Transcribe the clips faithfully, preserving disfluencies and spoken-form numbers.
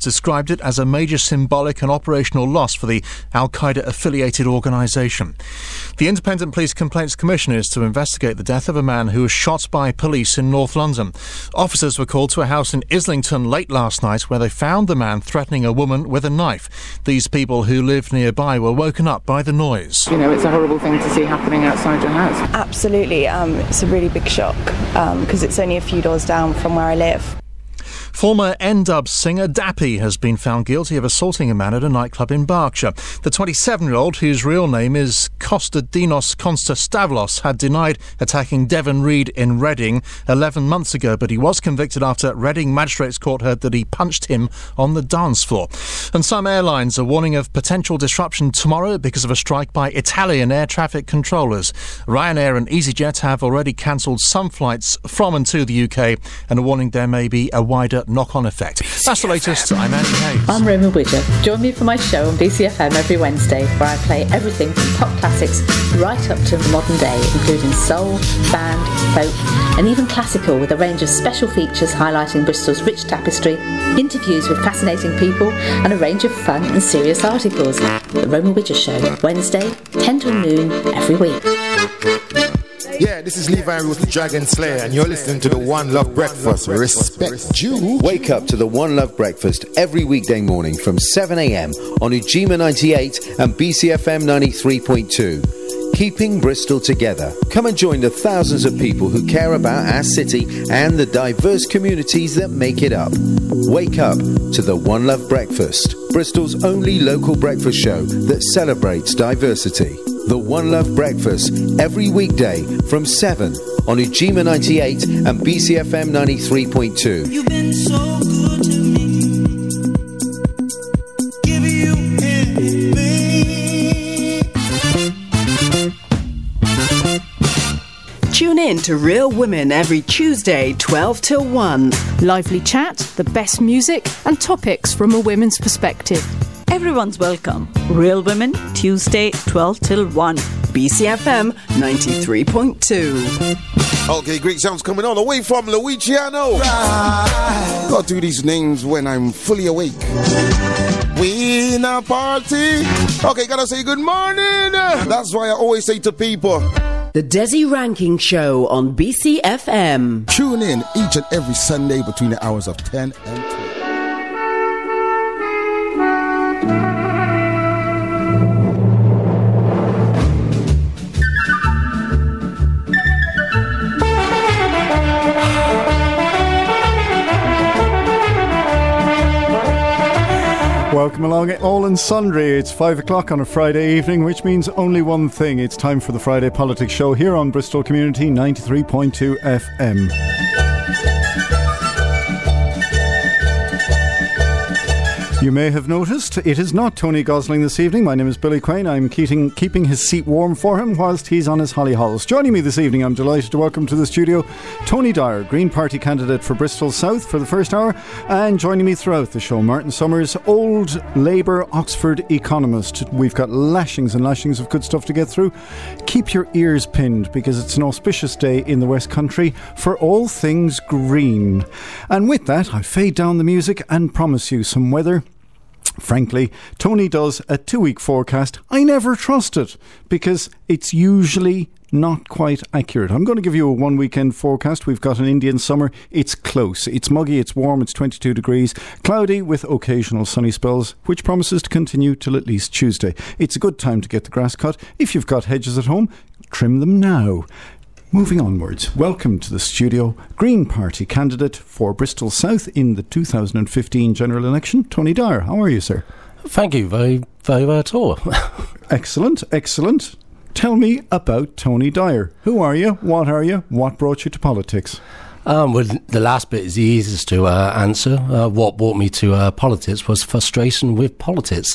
described it as a major symbolic and operational loss for the Al-Qaeda-affiliated organisation. The Independent Police Complaints Commission is to investigate the death of a man who was shot by police in North London. Officers were called to a house in Islington late last night where they found the man threatening a woman with a knife. These people who lived nearby were woken up by the noise. You know, it's a horrible thing to see happening outside your house. Absolutely. Um, it's a really big shock because um, it's only a few doors down from where I live. Former N-Dubs singer Dappy has been found guilty of assaulting a man at a nightclub in Berkshire. The twenty-seven-year-old, whose real name is Kostadinos Konstastavlos, had denied attacking Devon Reed in Reading eleven months ago, but he was convicted after Reading Magistrates Court heard that he punched him on the dance floor. And some airlines are warning of potential disruption tomorrow because of a strike by Italian air traffic controllers. Ryanair and EasyJet have already cancelled some flights from and to the U K and are warning there may be a wider knock-on effect. That's the latest. I'm Andy Hayes. I'm Roma Widger. Join me for my show on B C F M every Wednesday, where I play everything from pop classics right up to the modern day, including soul, band, folk, and even classical, with a range of special features highlighting Bristol's rich tapestry, interviews with fascinating people, and a range of fun and serious articles. The Roma Widger Show, Wednesday, ten till noon every week. Yeah, this is Levi Ruth, the Dragon Slayer, and you're listening to the One Love Breakfast. Respect you. Wake up to the One Love Breakfast every weekday morning from seven a.m. on Ujima ninety-eight and B C F M ninety-three point two. Keeping Bristol together. Come and join the thousands of people who care about our city and the diverse communities that make it up. Wake up to the One Love Breakfast, Bristol's only local breakfast show that celebrates diversity. The One Love Breakfast, every weekday from seven on Ujima ninety-eight and B C F M ninety-three point two. You've been so good to me. Give you everything. Tune in to Real Women every Tuesday, twelve till one. Lively chat, the best music, and topics from a women's perspective. Everyone's welcome. Real Women, Tuesday, twelve till one. B C F M ninety-three point two. Okay, great sounds coming on. Away from Luciano. Right. Gotta do these names when I'm fully awake. We in a party. Okay, gotta say good morning. That's why I always say to people, The Desi Ranking Show on B C F M. Tune in each and every Sunday between the hours of ten and twelve. Welcome along, all and sundry. It's five o'clock on a Friday evening, which means only one thing. It's time for the Friday Politics Show here on Bristol Community ninety-three point two F M. You may have noticed it is not Tony Gosling this evening. My name is Billy Quain. I'm keeping, keeping his seat warm for him whilst he's on his holly halls. Joining me this evening, I'm delighted to welcome to the studio Tony Dyer, Green Party candidate for Bristol South for the first hour, and joining me throughout the show, Martin Summers, old Labour Oxford economist. We've got lashings and lashings of good stuff to get through. Keep your ears pinned because it's an auspicious day in the West Country for all things green. And with that, I fade down the music and promise you some weather. Frankly, Tony does a two-week forecast. I never trust it because it's usually not quite accurate. I'm going to give you a one-weekend forecast. We've got an Indian summer. It's close. It's muggy, it's warm, it's twenty-two degrees, cloudy with occasional sunny spells, which promises to continue till at least Tuesday. It's a good time to get the grass cut. If you've got hedges at home, trim them now. Moving onwards, welcome to the studio, Green Party candidate for Bristol South in the two thousand fifteen general election, Tony Dyer. How are you, sir? Thank you, very, very well at all. Excellent, excellent. Tell me about Tony Dyer. Who are you? What are you? What brought you to politics? Um, well, the last bit is the easiest to uh, answer. Uh, what brought me to uh, politics was frustration with politics.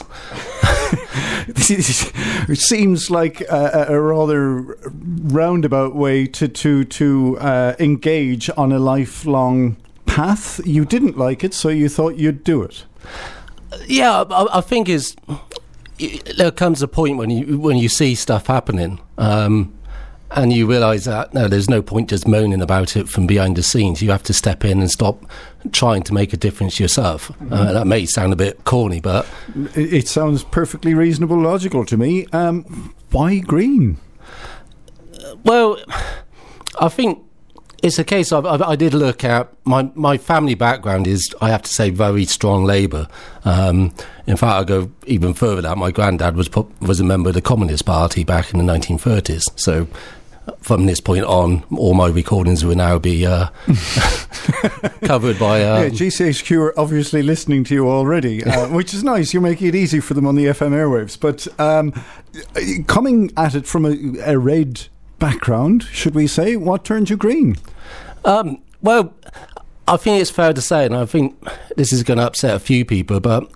It seems like a, a rather roundabout way to to to uh, engage on a lifelong path. You didn't like it, so you thought you'd do it. Yeah, I, I think is there comes a point when you when you see stuff happening, um, and you realise that no, there's no point just moaning about it from behind the scenes. You have to step in and stop trying to make a difference yourself. Mm-hmm. Uh, that may sound a bit corny, but it, it sounds perfectly reasonable, logical to me. Um, why Green? Uh, well, I think it's a case of, I, I did look at, my, my family background is, I have to say, very strong Labour. Um, in fact, I'll go even further than that. My granddad was put, was a member of the Communist Party back in the nineteen thirties. So from this point on, all my recordings will now be uh, covered by... Um, yeah, G C H Q are obviously listening to you already, uh, which is nice. You're making it easy for them on the F M airwaves. But um, coming at it from a, a red... background, should we say, what turned you green? Um, well, I think it's fair to say, and I think this is going to upset a few people, but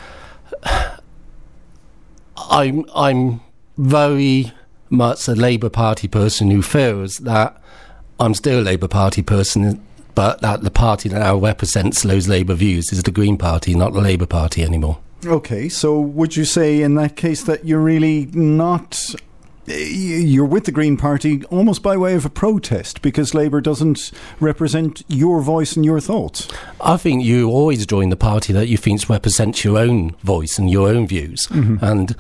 I'm I'm very much a Labour Party person who feels that I'm still a Labour Party person, but that the party that now represents those Labour views is the Green Party, not the Labour Party anymore. Okay, so would you say in that case that you're really not... you're with the Green Party almost by way of a protest because Labour doesn't represent your voice and your thoughts? I think you always join the party that you think represents your own voice and your own views. Mm-hmm. And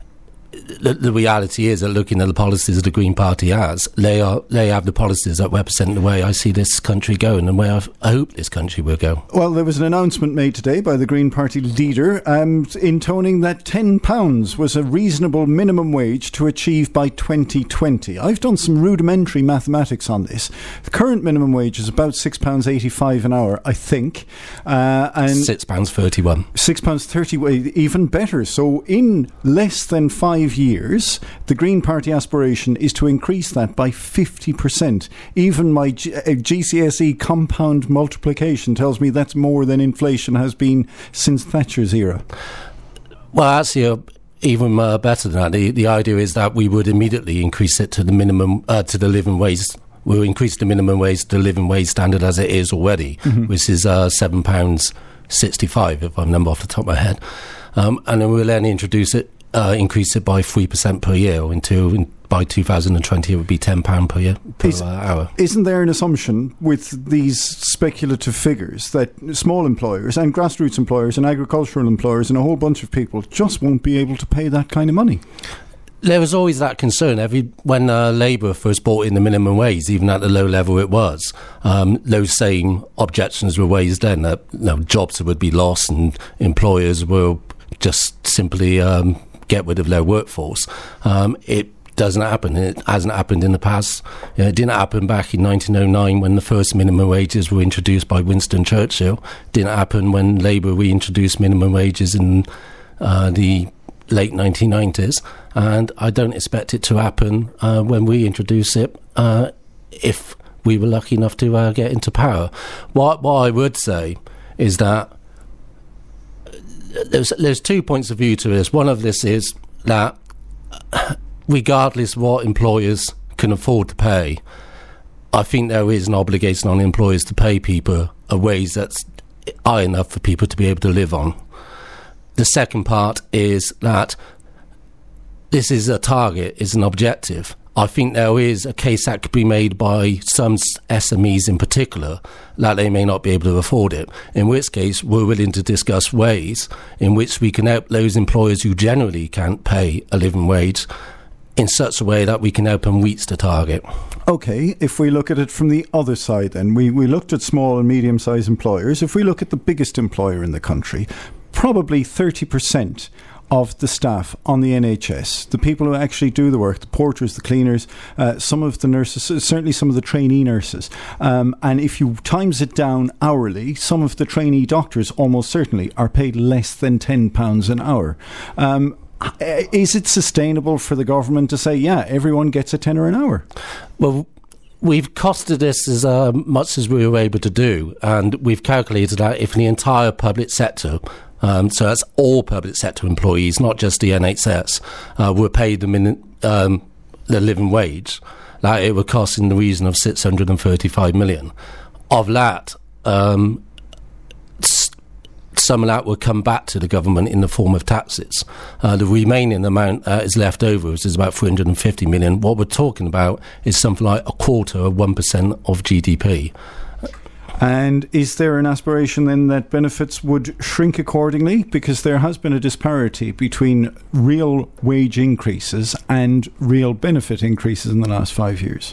the, the reality is that looking at the policies the Green Party has, they are they have the policies that represent the way I see this country going and where I've, I hope this country will go. Well, there was an announcement made today by the Green Party leader um, intoning that ten pounds was a reasonable minimum wage to achieve by twenty twenty. I've done some rudimentary mathematics on this. The current minimum wage is about six pounds eighty-five an hour, I think. Uh, and six pounds thirty-one. six pounds thirty, even better. So in less than five years, the Green Party aspiration is to increase that by fifty percent. Even my G- uh, G C S E compound multiplication tells me that's more than inflation has been since Thatcher's era. Well, actually, uh, even uh, better than that. The, the idea is that we would immediately increase it to the minimum, uh, to the living wage. We'll increase the minimum wage to the living wage standard as it is already, mm-hmm. which is uh, seven pounds sixty-five, if I remember off the top of my head. Um, and then we'll then introduce it, uh, increase it by three percent per year until in, by two thousand twenty it would be ten pounds per year per is, uh, hour. Isn't there an assumption with these speculative figures that small employers and grassroots employers and agricultural employers and a whole bunch of people just won't be able to pay that kind of money? There was always that concern. Every when uh, Labour first brought in the minimum wage, even at the low level it was, um, those same objections were raised then that you know, jobs would be lost and employers will just simply um, get rid of their workforce. Um, it doesn't happen. It hasn't happened in the past. You know, it didn't happen back in nineteen oh nine when the first minimum wages were introduced by Winston Churchill. It didn't happen when Labour reintroduced minimum wages in uh, the late nineteen nineties, and I don't expect it to happen uh, when we introduce it uh, if we were lucky enough to uh, get into power. What, what I would say is that there's, there's two points of view to this. One of this is that regardless what employers can afford to pay, I think there is an obligation on employers to pay people a wage that's high enough for people to be able to live on. The second part is that this is a target, is an objective. I think there is a case that could be made by some S M Es in particular that they may not be able to afford it, in which case we're willing to discuss ways in which we can help those employers who generally can't pay a living wage in such a way that we can help them reach the target. OK, if we look at it from the other side then, we, we looked at small and medium-sized employers. If we look at the biggest employer in the country, probably thirty percent of the staff on the N H S, the people who actually do the work, the porters, the cleaners, uh, some of the nurses, certainly some of the trainee nurses. Um, and if you times it down hourly, some of the trainee doctors almost certainly are paid less than ten pounds an hour. Um, is it sustainable for the government to say, yeah, everyone gets a tenner an hour? Well, we've costed this as uh, much as we were able to do, and we've calculated that if the entire public sector, Um, so that's all public sector employees, not just the N H S, uh, were paid the, min- um, the living wage, that it would cost in the region of six hundred thirty-five million. Of that, um, s- some of that will come back to the government in the form of taxes. Uh, the remaining amount that is left over, which is about three hundred fifty million. What we're talking about is something like a quarter of one percent of G D P. And is there an aspiration then that benefits would shrink accordingly? Because there has been a disparity between real wage increases and real benefit increases in the last five years.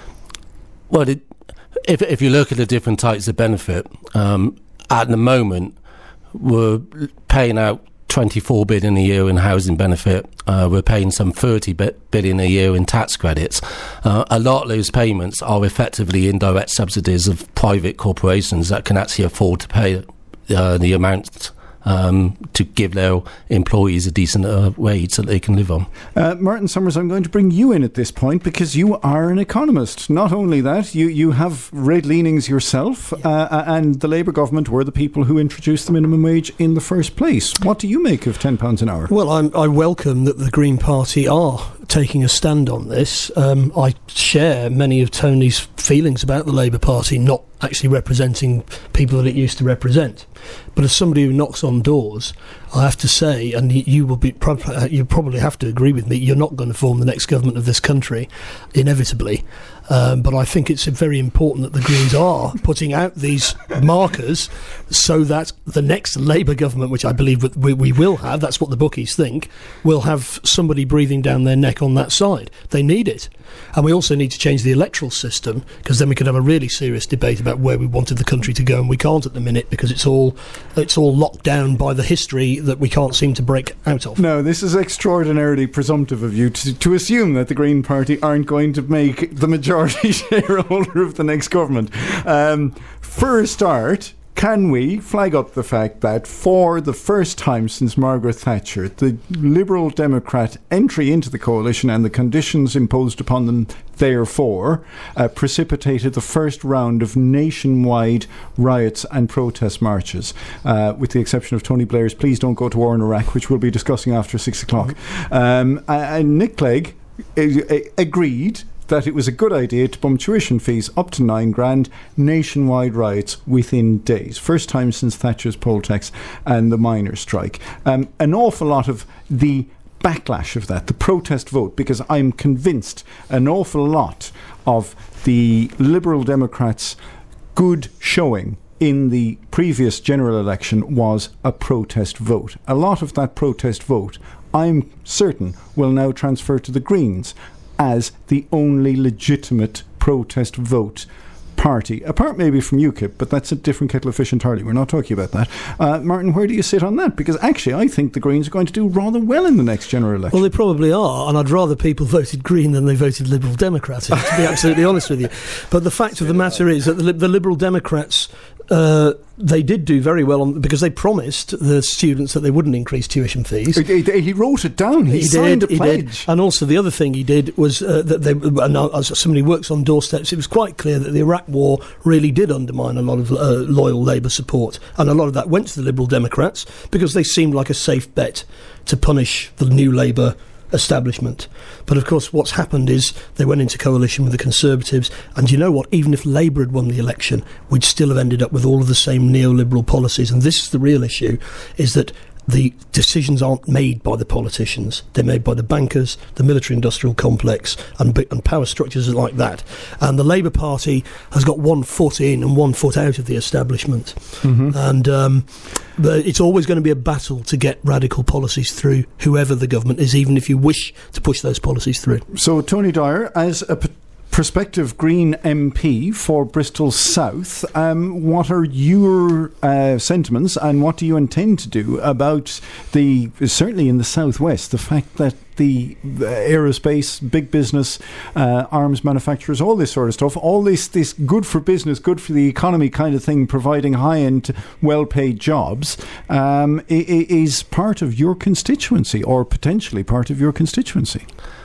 Well, it, if if you look at the different types of benefit, um, at the moment we're paying out twenty-four billion a year in housing benefit. Uh, we're paying some thirty billion a year in tax credits. Uh, a lot of those payments are effectively indirect subsidies of private corporations that can actually afford to pay uh, the amount um, to give their employees a decent uh, wage that they can live on. Uh, Martin Summers, I'm going to bring you in at this point because you are an economist. Not only that, you, you have red leanings yourself, yeah. uh, and the Labour government were the people who introduced the minimum wage in the first place. What do you make of ten pounds an hour? Well, I'm, I welcome that the Green Party are taking a stand on this. Um, I share many of Tony's feelings about the Labour Party not actually representing people that it used to represent. But as somebody who knocks on doors, I have to say, and you will be, you probably have to agree with me, you're not going to form the next government of this country, inevitably. Um, but I think it's very important that the Greens are putting out these markers so that the next Labour government, which I believe we, we will have, that's what the bookies think, will have somebody breathing down their neck on that side. They need it. And we also need to change the electoral system, because then we could have a really serious debate about where we wanted the country to go, and we can't at the minute because it's all it's all locked down by the history that we can't seem to break out of. No, this is extraordinarily presumptive of you to, to assume that the Green Party aren't going to make the majority shareholder of the next government. Um, for a start, can we flag up the fact that for the first time since Margaret Thatcher, the Liberal Democrat entry into the coalition and the conditions imposed upon them therefore uh, precipitated the first round of nationwide riots and protest marches, uh, with the exception of Tony Blair's Please Don't Go to War in Iraq, which we'll be discussing after six o'clock. Um, and Nick Clegg uh, agreed that it was a good idea to bump tuition fees up to nine grand, nationwide riots within days. First time since Thatcher's poll tax and the miners' strike. Um, an awful lot of the backlash of that, the protest vote, because I'm convinced an awful lot of the Liberal Democrats' good showing in the previous general election was a protest vote. A lot of that protest vote, I'm certain, will now transfer to the Greens as the only legitimate protest vote party, apart maybe from UKIP, but that's a different kettle of fish entirely. We're not talking about that. Uh, Martin, where do you sit on that? Because actually I think the Greens are going to do rather well in the next general election. Well, they probably are, and I'd rather people voted Green than they voted Liberal Democrat, to be absolutely honest with you. But the fact of the matter is that the, the Liberal Democrats, uh, they did do very well on, because they promised the students that they wouldn't increase tuition fees. He, he, he wrote it down. He, he signed did, a pledge. He did. And also the other thing he did was uh, that they, and as somebody who works on doorsteps, it was quite clear that the Iraq War really did undermine a lot of uh, loyal Labour support, and a lot of that went to the Liberal Democrats because they seemed like a safe bet to punish the new Labour establishment. But of course what's happened is they went into coalition with the Conservatives, and you know what, even if Labour had won the election, we'd still have ended up with all of the same neoliberal policies. And this is the real issue, is that the decisions aren't made by the politicians. They're made by the bankers, the military-industrial complex, and, and power structures like that. And the Labour Party has got one foot in and one foot out of the establishment. Mm-hmm. And um, but it's always going to be a battle to get radical policies through, whoever the government is, even if you wish to push those policies through. So, Tony Dyer, as a p- prospective Green M P for Bristol South, um, what are your uh, sentiments, and what do you intend to do about the, certainly in the southwest, the fact that the aerospace, big business, uh, arms manufacturers, all this sort of stuff, all this this good for business, good for the economy kind of thing, providing high-end, well-paid jobs, um, is part of your constituency, or potentially part of your constituency?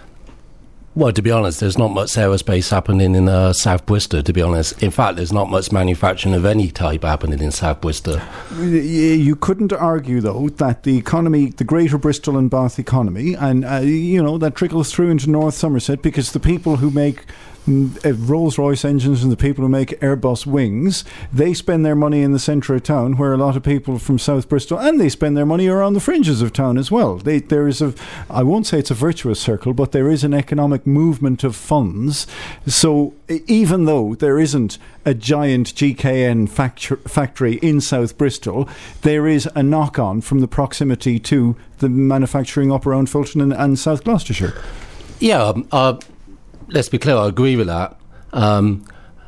Well, to be honest, there's not much aerospace happening in uh, South Worcester, to be honest. In fact, there's not much manufacturing of any type happening in South Worcester. You couldn't argue, though, that the economy, the greater Bristol and Bath economy, and, uh, you know, that trickles through into North Somerset, because the people who make uh, Rolls-Royce engines and the people who make Airbus wings, they spend their money in the centre of town, where a lot of people from South Bristol, and they spend their money around the fringes of town as well. They, there is a, I won't say it's a virtuous circle, but there is an economic movement of funds. So even though there isn't a giant G K N factu- factory in South Bristol, there is a knock-on from the proximity to the manufacturing up around Fulton and, and South Gloucestershire. Yeah, um, uh, let's be clear, I agree with that. Um,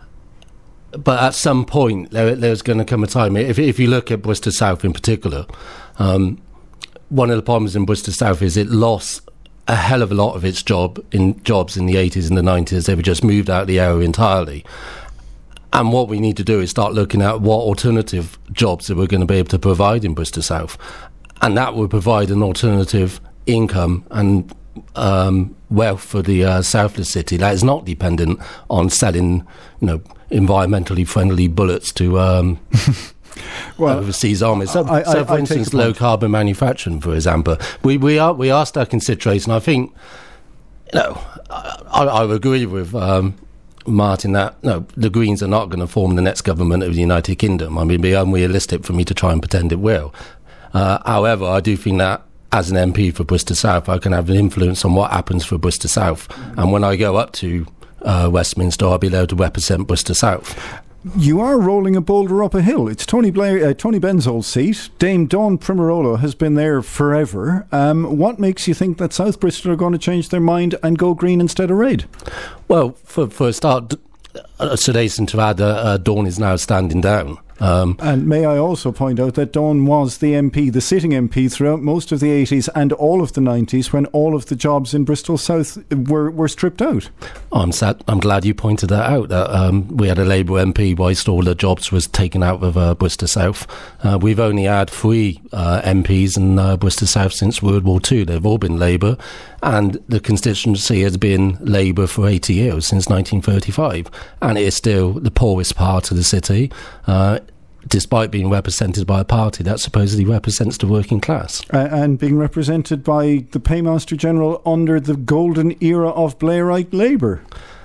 but at some point, there, there's going to come a time, if, if you look at Worcester South in particular, um, one of the problems in Worcester South is it lost a hell of a lot of its job in jobs in the eighties and the nineties. They were just moved out of the area entirely. And what we need to do is start looking at what alternative jobs that we're going to be able to provide in Worcester South. And that would provide an alternative income and um, wealth for the uh, south of the city that is not dependent on selling, you know, environmentally friendly bullets to um, well, overseas armies. So, I, I, so for I instance, low carbon manufacturing, for example, we we are we are stuck in situation. I think, you know, I, I would agree with Um, Martin, that no, the Greens are not going to form the next government of the United Kingdom. I mean, it'd be unrealistic for me to try and pretend it will. Uh, however, I do think that as an M P for Worcester South, I can have an influence on what happens for Worcester South. Mm-hmm. And when I go up to uh, Westminster, I'll be able to represent Worcester South. You are rolling a boulder up a hill. It's Tony Blair, uh, Tony Benn's old seat. Dame Dawn Primarola has been there forever. Um, what makes you think that South Bristol are going to change their mind and go green instead of red? Well, for, for a start, uh, Sir Jason to add, uh, uh, Dawn is now standing down. Um, and may I also point out that Dawn was the M P, the sitting M P, throughout most of the eighties and all of the nineties, when all of the jobs in Bristol South were, were stripped out. I'm sad, I'm glad you pointed that out. That um, we had a Labour M P whilst all the jobs was taken out of uh, Worcester South. Uh, we've only had three uh, M Ps in uh, Worcester South since World War Two. They've all been Labour, and the constituency has been Labour for eighty years, since nineteen thirty-five, and it is still the poorest part of the city. Uh, despite being represented by a party that supposedly represents the working class. Uh, and being represented by the Paymaster General under the golden era of Blairite Labour.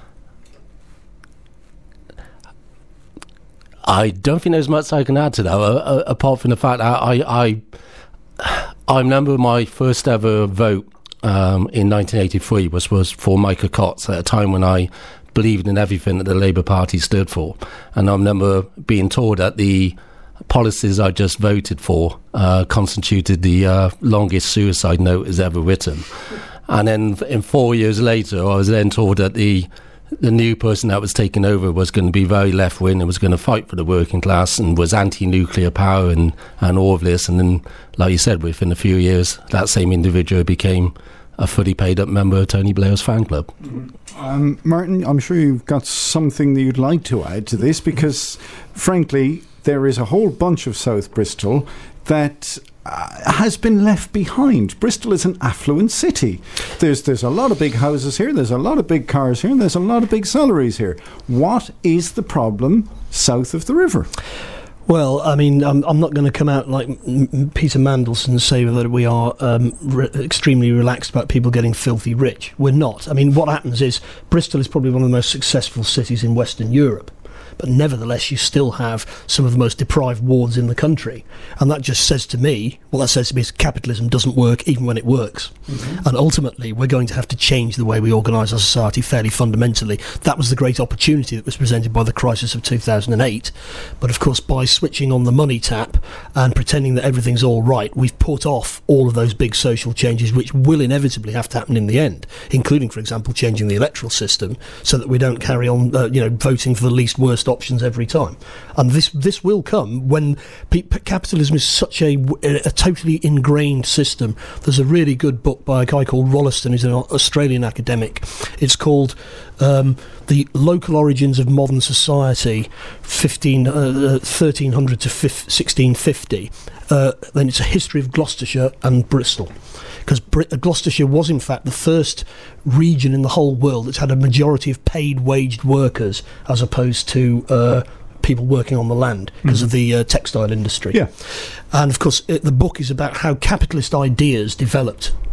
I don't think there's much I can add to that, uh, uh, apart from the fact that I, I, I remember my first ever vote um, in nineteen eighty-three was, was for Micah Cots, at a time when I believed in everything that the Labour Party stood for. And I remember being told that the policies I just voted for uh, constituted the uh, longest suicide note as ever written. And then in four years later, I was then told that the the new person that was taking over was going to be very left-wing and was going to fight for the working class and was anti-nuclear power and, and all of this. And then, like you said, within a few years, that same individual became a fully paid-up member of Tony Blair's fan club. Um, Martin, I'm sure you've got something that you'd like to add to this, because, frankly, there is a whole bunch of South Bristol that uh, has been left behind. Bristol is an affluent city. There's there's a lot of big houses here, there's a lot of big cars here, and there's a lot of big salaries here. What is the problem south of the river? Well, I mean, I'm, I'm not going to come out like M- Peter Mandelson and say that we are um, re- extremely relaxed about people getting filthy rich. We're not. I mean, what happens is Bristol is probably one of the most successful cities in Western Europe. But nevertheless, you still have some of the most deprived wards in the country. And that just says to me, what that says to me is capitalism doesn't work even when it works. Mm-hmm. And ultimately, we're going to have to change the way we organise our society fairly fundamentally. That was the great opportunity that was presented by the crisis of two thousand eight. But of course, by switching on the money tap and pretending that everything's all right, we've put off all of those big social changes which will inevitably have to happen in the end, including, for example, changing the electoral system so that we don't carry on uh, you know, voting for the least worst options every time. And this this will come when pe- capitalism is such a, a totally ingrained system. There's a really good book by a guy called Rolleston, who's an Australian academic. It's called um, The Local Origins of Modern Society, fifteen, uh, thirteen hundred to sixteen fifty. Uh, then it's a history of Gloucestershire and Bristol. Because Br- Gloucestershire was, in fact, the first region in the whole world that's had a majority of paid waged workers as opposed to uh, people working on the land because mm-hmm. of the uh, textile industry. Yeah. And, of course, it, the book is about how capitalist ideas developed.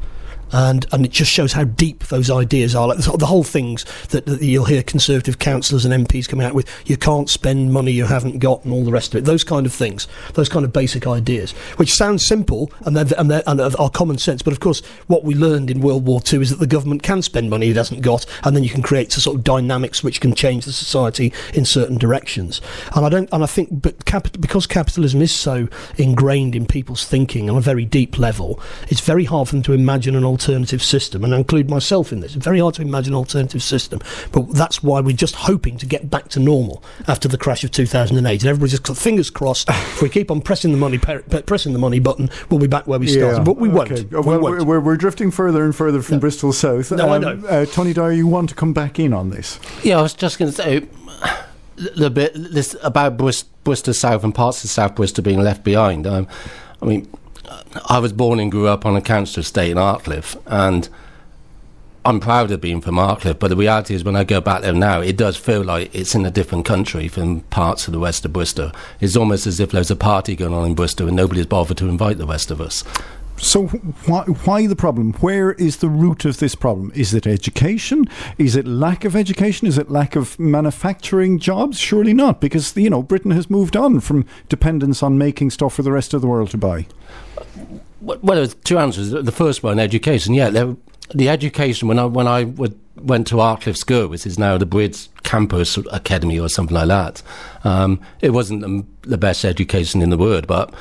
And and it just shows how deep those ideas are. Like the, the whole things that, that you'll hear Conservative councillors and M Ps coming out with, you can't spend money you haven't got and all the rest of it. Those kind of things, those kind of basic ideas, which sound simple and, they're, and, they're, and are common sense. But of course, what we learned in World War Two is that the government can spend money it hasn't got, and then you can create a sort of dynamics which can change the society in certain directions. And I don't, and I think, but cap- because capitalism is so ingrained in people's thinking on a very deep level, it's very hard for them to imagine an alternative system, and I include myself in this. It's very hard to imagine an alternative system, but that's why we're just hoping to get back to normal after the crash of two thousand eight, and everybody's just got fingers crossed. If we keep on pressing the money per- pressing the money button, we'll be back where we started, yeah, but we won't. Okay. We well, won't. We're, we're drifting further and further from no. Bristol South. No, um, I know. Uh, Tony Dyer, you want to come back in on this? Yeah, I was just going to say the bit this about Worcester South and parts of South Worcester being left behind. Um, I mean, I was born and grew up on a council estate in Artcliffe, and I'm proud of being from Artcliffe, but the reality is when I go back there now, it does feel like it's in a different country from parts of the west of Worcester. It's almost as if there's a party going on in Worcester and nobody's bothered to invite the rest of us. So why, why the problem? Where is the root of this problem? Is it education? Is it lack of education? Is it lack of manufacturing jobs? Surely not, because, you know, Britain has moved on from dependence on making stuff for the rest of the world to buy. Well, there's two answers. The first one, education. Yeah, there, the education, when I when I would, went to Artcliffe School, which is now the Bridge Campus Academy or something like that, um, it wasn't the, the best education in the world, but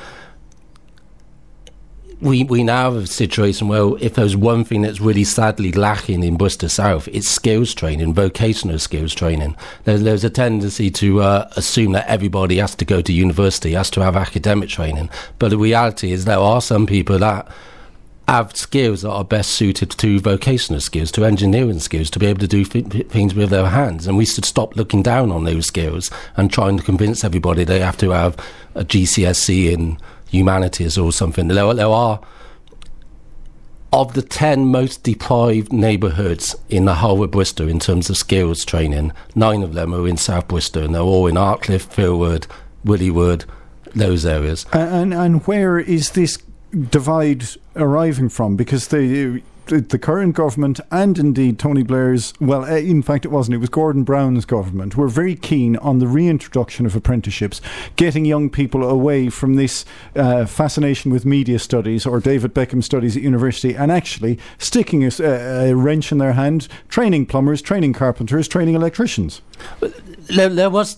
we we now have a situation where if there's one thing that's really sadly lacking in Worcester South, it's skills training, vocational skills training. There's, there's a tendency to uh, assume that everybody has to go to university, has to have academic training, but the reality is there are some people that have skills that are best suited to vocational skills, to engineering skills, to be able to do f- things with their hands. And we should stop looking down on those skills and trying to convince everybody they have to have a G C S E in humanities or something. There, there are, of the ten most deprived neighbourhoods in the whole of Worcester in terms of skills training, nine of them are in South Worcester, and they're all in Artcliffe, Philwood, Willeywood, those areas. And, and where is this divide arriving from? Because the the current government and indeed Tony Blair's, well, in fact it wasn't, it was Gordon Brown's government, were very keen on the reintroduction of apprenticeships, getting young people away from this uh, fascination with media studies or David Beckham studies at university, and actually sticking a, a wrench in their hand, training plumbers, training carpenters, training electricians. There, there was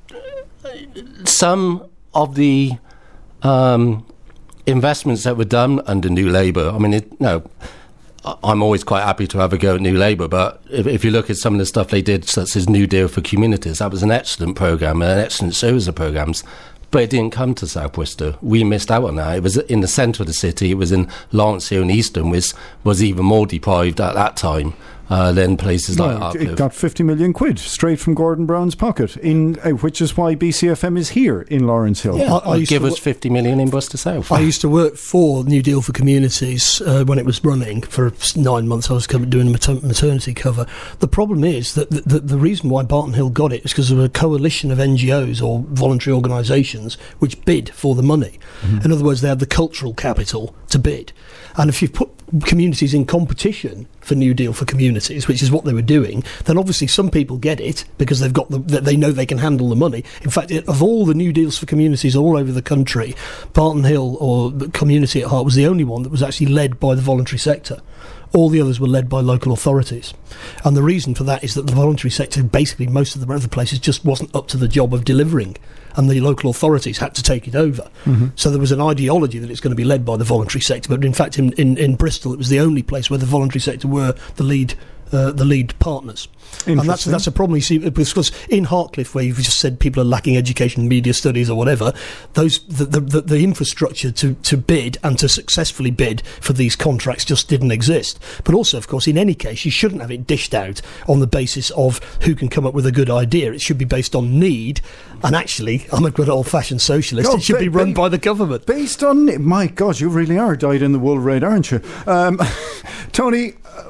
some of the um, investments that were done under New Labour. I mean, it, no, I'm always quite happy to have a go at New Labour, but if, if you look at some of the stuff they did, such as New Deal for Communities, that was an excellent programme, an excellent series of programmes, but it didn't come to South Worcester. We missed out on that. It was in the centre of the city. It was in Lawrence Hill and Easton, which was even more deprived at that time uh, than places no, like Artcliffe. It got fifty million quid straight from Gordon Brown's pocket, in uh, which is why B C F M is here in Lawrence Hill. Yeah, I, I give us fifty million in Worcester South. I used to work for New Deal for Communities uh, when it was running for nine months. I was doing mater- maternity cover. The problem is that the, the, the reason why Barton Hill got it is because there were a coalition of N G Os or voluntary organisations which bid for the money. Mm-hmm. In other words, they had the cultural capital to bid. And if you put communities in competition for New Deal for Communities, which is what they were doing, then obviously some people get it because they've got the, they know they can handle the money. In fact, it, of all the New Deals for Communities all over the country, Barton Hill, or Community at Heart, was the only one that was actually led by the voluntary sector. All the others were led by local authorities. And the reason for that is that the voluntary sector, basically most of the other places, just wasn't up to the job of delivering, and the local authorities had to take it over. Mm-hmm. So there was an ideology that it's going to be led by the voluntary sector, but in fact in, in, in Bristol it was the only place where the voluntary sector were the lead uh, the lead partners. And that's that's a problem you see, because in Hartcliffe, where you've just said people are lacking education and media studies or whatever, those the the, the, the infrastructure to, to bid and to successfully bid for these contracts just didn't exist. But also, of course, in any case, you shouldn't have it dished out on the basis of who can come up with a good idea. It should be based on need. And actually, I'm a good old-fashioned socialist. No, it should ba- be run ba- by the government. Based on... My God, you really are dyed-in-the-wool red, aren't you? Um, Tony,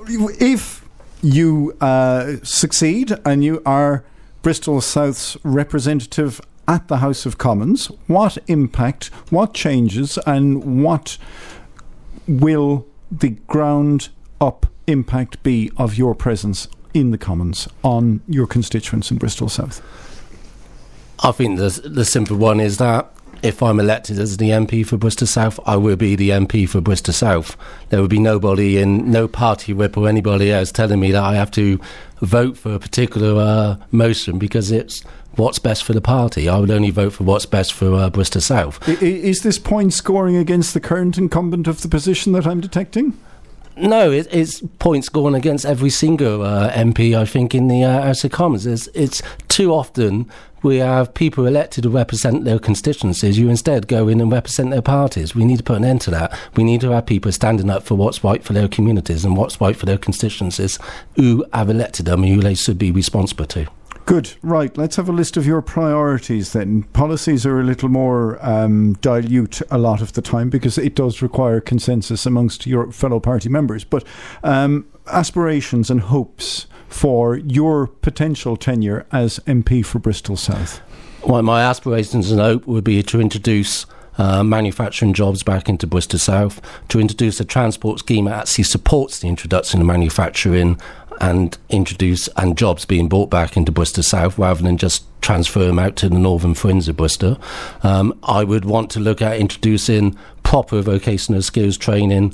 if you uh, succeed and you are Bristol South's representative at the House of Commons, what impact, what changes and what will the ground up impact be of your presence in the Commons on your constituents in Bristol South? I think the, the simple one is that if I'm elected as the M P for Bristol South, I will be the M P for Bristol South. There will be nobody in, no party whip or anybody else telling me that I have to vote for a particular uh, motion because it's what's best for the party. I would only vote for what's best for uh, Bristol South. I, is this point scoring against the current incumbent of the position that I'm detecting? No, it, it's points going against every single uh, M P, I think, in the uh, House of Commons. It's, it's too often we have people elected to represent their constituencies. You instead go in and represent their parties. We need to put an end to that. We need to have people standing up for what's right for their communities and what's right for their constituencies who have elected them and who they should be responsible to. Good. Right, let's have a list of your priorities then. Policies are a little more um, dilute a lot of the time because it does require consensus amongst your fellow party members. But um, aspirations and hopes for your potential tenure as M P for Bristol South? Well, my aspirations and hope would be to introduce Uh, manufacturing jobs back into Bristol South, to introduce a transport scheme that actually supports the introduction of manufacturing and introduce and jobs being brought back into Bristol South rather than just transfer them out to the northern fringe of Bristol. Um, I would want to look at introducing proper vocational skills training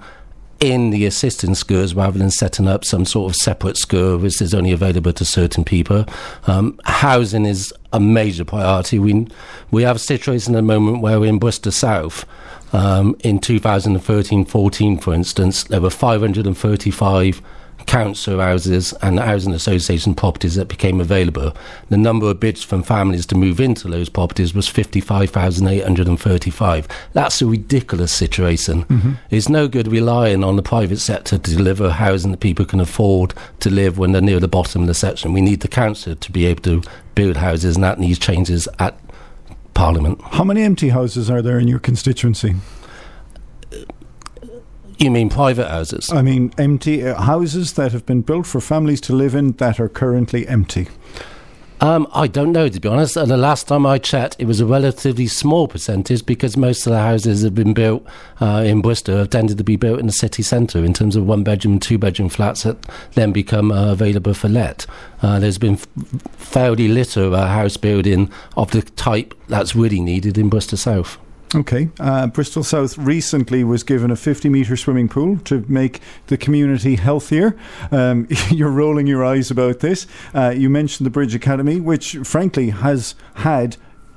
in the assisting schools rather than setting up some sort of separate school which is only available to certain people. Um, housing is a major priority. We we have a situation at the moment where in Bristol South, um, in two thousand thirteen fourteen, for instance, there were five hundred thirty-five council houses and housing association properties that became available. The number of bids from families to move into those properties was fifty-five thousand eight hundred thirty-five. That's a ridiculous situation. Mm-hmm. It's no good relying on the private sector to deliver housing that people can afford to live when they're near the bottom of the section. We need the council to be able to build houses, and that needs changes at Parliament. How many empty houses are there in your constituency? You mean private houses? I mean empty uh, houses that have been built for families to live in that are currently empty. Um, I don't know, to be honest. Uh, the last time I checked, it was a relatively small percentage because most of the houses have been built uh, in Bristol have tended to be built in the city centre in terms of one-bedroom, two-bedroom flats that then become uh, available for let. Uh, there's been f- fairly little uh, house building of the type that's really needed in Bristol South. Okay. Uh, Bristol South recently was given a fifty metre swimming pool to make the community healthier. Um, you're rolling your eyes about this. Uh, you mentioned the Bridge Academy, which frankly has had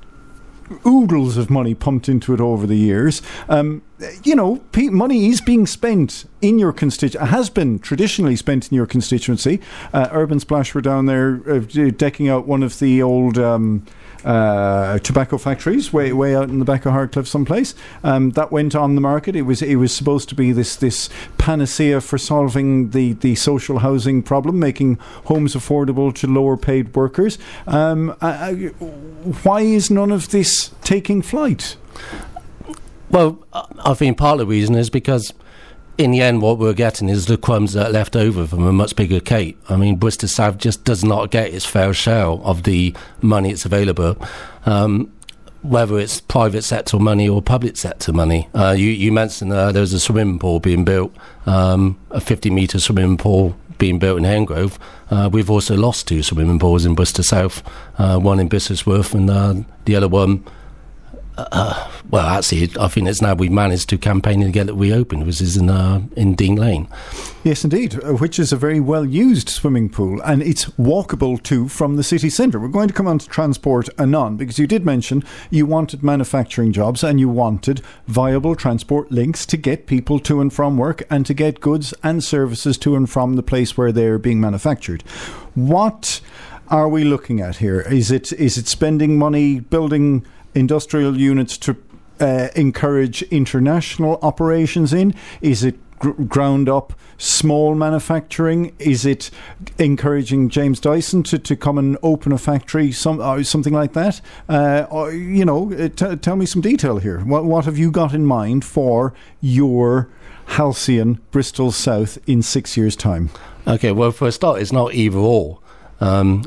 oodles of money pumped into it over the years. Um, you know, pe- money is being spent in your constituency, has been traditionally spent in your constituency. Uh, Urban Splash were down there uh, decking out one of the old Um, Uh, tobacco factories way way out in the back of Hardcliffe someplace. Um, that went on the market. It was it was supposed to be this this panacea for solving the, the social housing problem, making homes affordable to lower paid workers. Um, uh, why is none of this taking flight? Well, I think part of the reason is because in the end, what we're getting is the crumbs that are left over from a much bigger cake. I mean, Bristol South just does not get its fair share of the money that's available, um, whether it's private sector money or public sector money. Uh, you, you mentioned uh, there's a swimming pool being built, um, a fifty metre swimming pool being built in Hengrove. Uh, we've also lost two swimming pools in Bristol South, uh, one in Bishopsworth and uh, the other one Uh, well, actually, I think it's now we've managed to campaign to get it reopened, which is in uh, in Dean Lane. Yes, indeed, uh, which is a very well-used swimming pool, and it's walkable too from the city centre. We're going to come on to transport anon, because you did mention you wanted manufacturing jobs and you wanted viable transport links to get people to and from work and to get goods and services to and from the place where they're being manufactured. What are we looking at here? Is it is it spending money building industrial units to uh, encourage international operations in? Is it gr- ground up small manufacturing? Is it encouraging James Dyson to, to come and open a factory, some or something like that? Uh, or, you know, t- tell me some detail here. What, what have you got in mind for your halcyon Bristol South in six years' time? Okay, well, for a start, it's not either or. Um,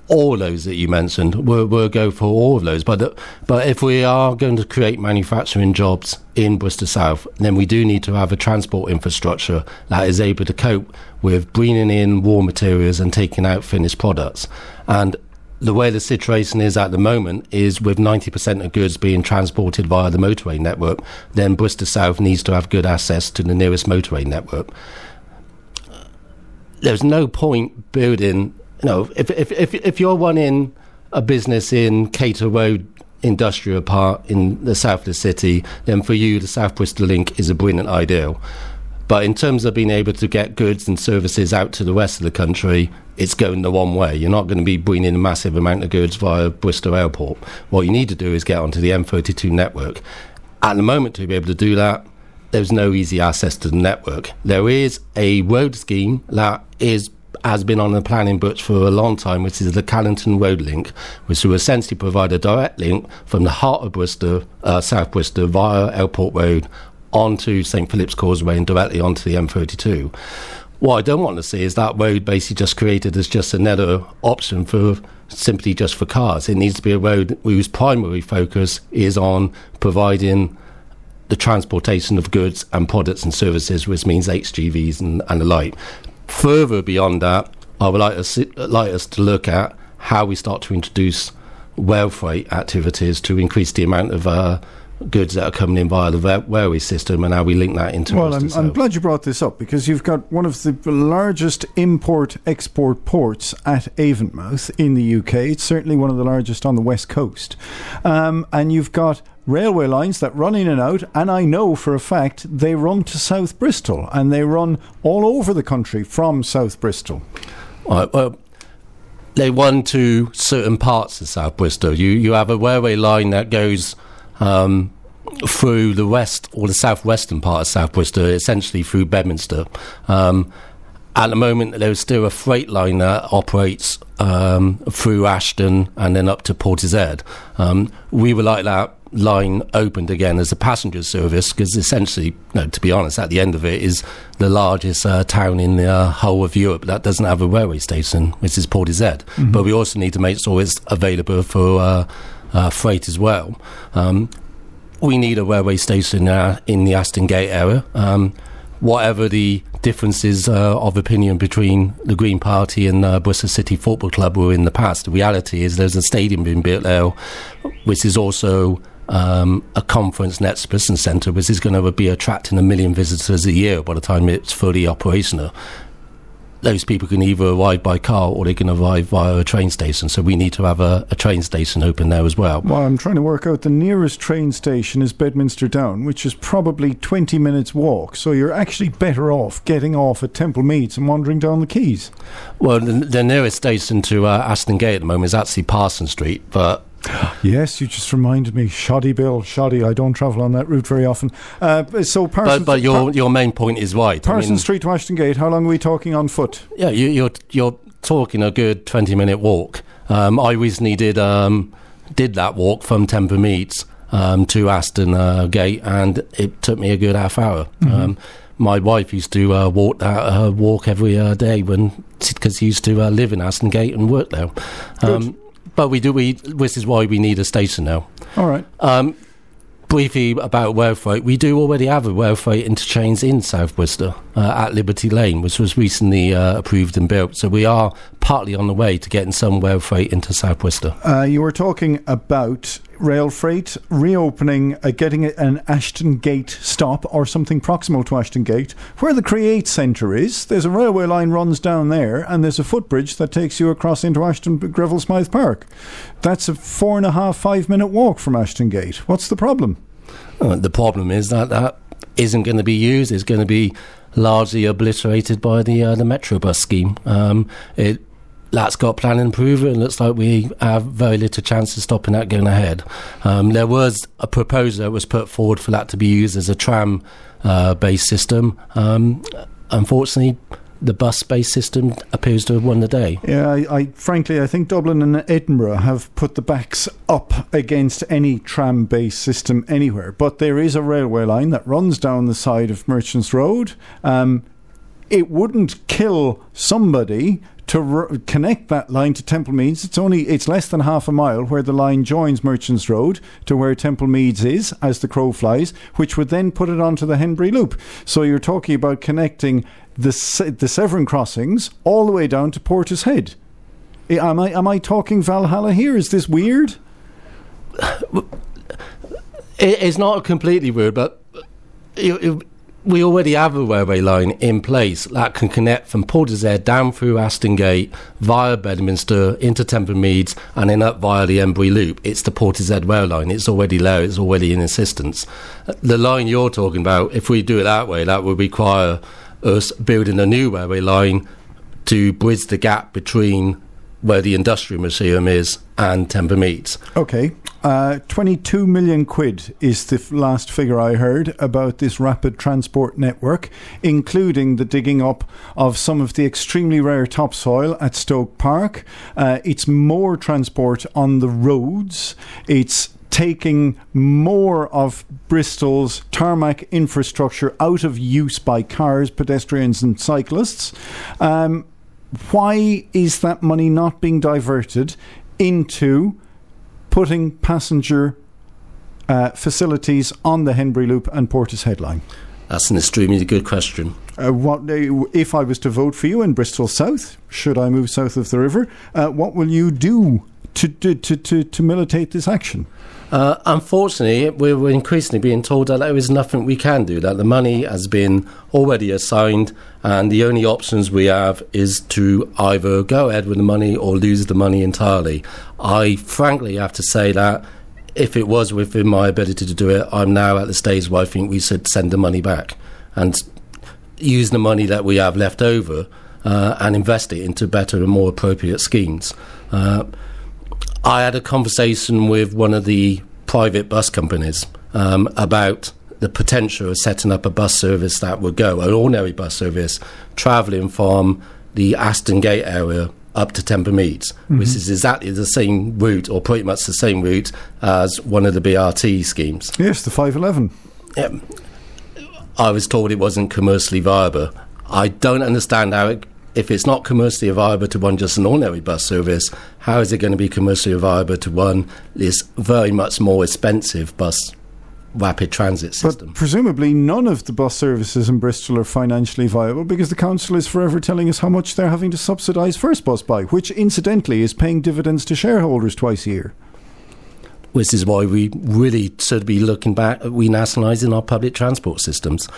all those that you mentioned, we'll, we'll go for all of those. But the, but if we are going to create manufacturing jobs in Bristol South, then we do need to have a transport infrastructure that is able to cope with bringing in raw materials and taking out finished products. And the way the situation is at the moment is with ninety percent of goods being transported via the motorway network, then Bristol South needs to have good access to the nearest motorway network. There's no point building, you know, if if if, if you're running a business in Cater Road Industrial Park in the south of the city, then for you the South Bristol Link is a brilliant idea. But in terms of being able to get goods and services out to the rest of the country, it's going the wrong way. You're not going to be bringing a massive amount of goods via Bristol Airport. What you need to do is get onto the M thirty-two network. At the moment, to be able to do that, there's no easy access to the network. There is a road scheme that is has been on the planning books for a long time, which is the Callington Road Link, which will essentially provide a direct link from the heart of Bristol, uh, South Bristol, via Airport Road onto St Philip's Causeway and directly onto the M thirty-two. What I don't want to see is that road basically just created as just another option for simply just for cars. It needs to be a road whose primary focus is on providing the transportation of goods and products and services, which means H G Vs and, and the like. Further beyond that, I would like us, like us to look at how we start to introduce rail freight activities to increase the amount of uh, goods that are coming in via the railway system and how we link that into well I'm, I'm glad you brought this up, because you've got one of the largest import-export ports at Avonmouth in the U K. It's certainly one of the largest on the west coast, um, and you've got railway lines that run in and out, and I know for a fact they run to South Bristol, and they run all over the country from South Bristol. All right, well, they run to certain parts of South Bristol. You you have a railway line that goes Um, through the west or the southwestern part of South Bristol, essentially through Bedminster. Um, at the moment, there's still a freight line that operates um, through Ashton and then up to Portishead. Um, we would like that line opened again as a passenger service, because essentially, no, to be honest, at the end of it is the largest uh, town in the uh, whole of Europe that doesn't have a railway station, which is Portishead. Mm-hmm. But we also need to make sure it's available for uh, Uh, freight as well. Um, we need a railway station uh, in the Aston Gate area. Um, whatever the differences uh, of opinion between the Green Party and uh, Bristol City Football Club were in the past, the reality is there's a stadium being built there, which is also um, a conference and exhibition centre, which is going to be attracting a million visitors a year by the time it's fully operational. Those people can either arrive by car or they can arrive via a train station. So we need to have a, a train station open there as well. Well, I'm trying to work out the nearest train station is Bedminster Down, which is probably twenty minutes walk. So you're actually better off getting off at Temple Meads and wandering down the quays. Well, the, the nearest station to uh, Aston Gate at the moment is actually Parsons Street, but... Yes, you just reminded me. Shoddy, Bill, shoddy. I don't travel on that route very often. Uh, so Parsons, but, but your Par- your main point is right. Parsons I mean, Street to Ashton Gate, how long are we talking on foot? Yeah, you, you're you're talking a good twenty minute walk. Um, I recently did um, did that walk from Temple Meads um, to Aston uh, Gate, and it took me a good half hour. Mm-hmm. Um, my wife used to uh, walk that uh, walk every uh, day when because she used to uh, live in Aston Gate and work there. Um, good. But we do. We this is why we need a station now. All right. Um, briefly about rail freight, we do already have a rail freight interchange in South Bristol uh, at Liberty Lane, which was recently uh, approved and built. So we are partly on the way to getting some rail freight into South Bristol. Uh, you were talking about rail freight reopening, uh, getting an Ashton Gate stop or something proximal to Ashton Gate, where the Create Centre is. There's a railway line runs down there, and there's a footbridge that takes you across into Ashton Greville Smythe Park. That's a four and a half, five minute walk from Ashton Gate. What's the problem? Uh, the problem is that that isn't going to be used. It's going to be largely obliterated by the uh, the Metrobus scheme. Um, it That's got planning approval, and looks like we have very little chance of stopping that going ahead. Um, there was a proposal that was put forward for that to be used as a tram-based uh, system. Um, unfortunately, the bus-based system appears to have won the day. Yeah, I, I frankly, I think Dublin and Edinburgh have put the backs up against any tram-based system anywhere. But there is a railway line that runs down the side of Merchants Road. Um, it wouldn't kill somebody to r- connect that line to Templemeads. It's only it's less than half a mile where the line joins Merchants Road to where Templemeads is as the crow flies, which would then put it onto the Henbury Loop. So you're talking about connecting the Se- the Severn crossings all the way down to Portishead. Am I am I talking Valhalla here? Is this weird? It's not completely weird, but it, it, we already have a railway line in place that can connect from Portishead down through Aston Gate via Bedminster into Templemeads and then up via the Embury Loop. It's the Portishead rail line. It's already there. It's already in existence. The line you're talking about, if we do it that way, that would require us building a new railway line to bridge the gap between where the Industrial Museum is and Templemeads. Okay. Uh, twenty-two million quid is the f- last figure I heard about this rapid transport network, including the digging up of some of the extremely rare topsoil at Stoke Park. Uh, it's more transport on the roads. It's taking more of Bristol's tarmac infrastructure out of use by cars, pedestrians and cyclists. Um, why is that money not being diverted into putting passenger uh, facilities on the Henbury Loop and Portishead line? That's an extremely good question. Uh, what if I was to vote for you in Bristol South, should I move south of the river, uh, what will you do to, to, to, to, to militate this action? Uh, unfortunately, we're increasingly being told that there is nothing we can do, that the money has been already assigned and the only options we have is to either go ahead with the money or lose the money entirely. I frankly have to say that if it was within my ability to do it, I'm now at the stage where I think we should send the money back and use the money that we have left over uh, and invest it into better and more appropriate schemes. Uh, I had a conversation with one of the private bus companies um, about the potential of setting up a bus service that would go, an ordinary bus service, travelling from the Aston Gate area up to Templemeads, mm-hmm. which is exactly the same route, or pretty much the same route as one of the B R T schemes. Yes, the five eleven. Yeah. I was told it wasn't commercially viable. I don't understand how it... If it's not commercially viable to run just an ordinary bus service, how is it going to be commercially viable to run this very much more expensive bus rapid transit system? But presumably none of the bus services in Bristol are financially viable because the council is forever telling us how much they're having to subsidise First Bus by, which incidentally is paying dividends to shareholders twice a year. Which is why we really should be looking back at renationalising our public transport systems.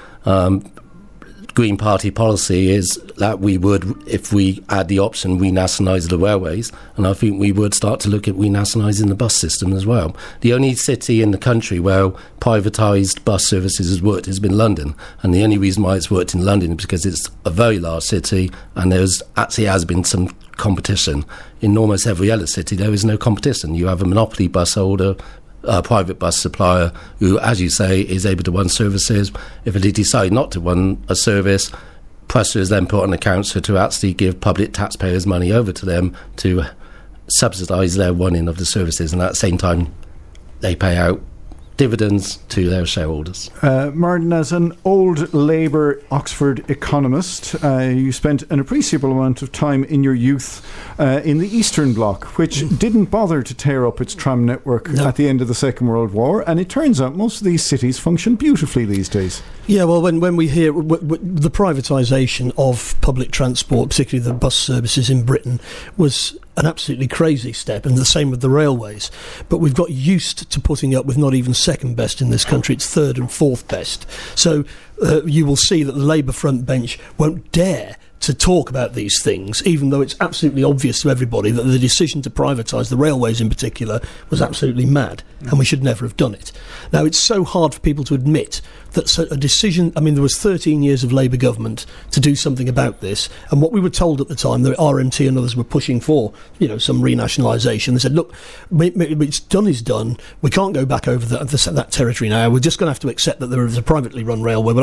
Um, Green Party policy is that we would, if we had the option, renationalise the railways, and I think we would start to look at renationalising the bus system as well. The only city in the country where privatised bus services has worked has been London, and the only reason why it's worked in London is because it's a very large city and there's actually has been some competition. In almost every other city there is no competition. You have a monopoly bus holder, a private bus supplier who, as you say, is able to run services. If they decide not to run a service, pressure is then put on the council to actually give public taxpayers money over to them to subsidise their running of the services, and at the same time they pay out dividends to their shareholders. Uh, Martin, as an old Labour Oxford economist, uh, you spent an appreciable amount of time in your youth uh, in the Eastern Bloc, which didn't bother to tear up its tram network no. at the end of the Second World War, and it turns out most of these cities function beautifully these days. Yeah, well, when, when we hear w- w- the privatisation of public transport, particularly the bus services in Britain, was an absolutely crazy step, and the same with the railways. But we've got used to putting up with not even second best in this country, it's third and fourth best. So uh, you will see that the Labour front bench won't dare to talk about these things, even though it's absolutely obvious to everybody that the decision to privatise the railways in particular was absolutely mad, mm. and we should never have done it. Now, it's so hard for people to admit that a decision, I mean, there was thirteen years of Labour government to do something about this, and what we were told at the time, the R M T and others were pushing for, you know, some renationalisation. They said, look, it's done is done, we can't go back over the, the, that territory now, we're just going to have to accept that there is a privately run railway, we'll have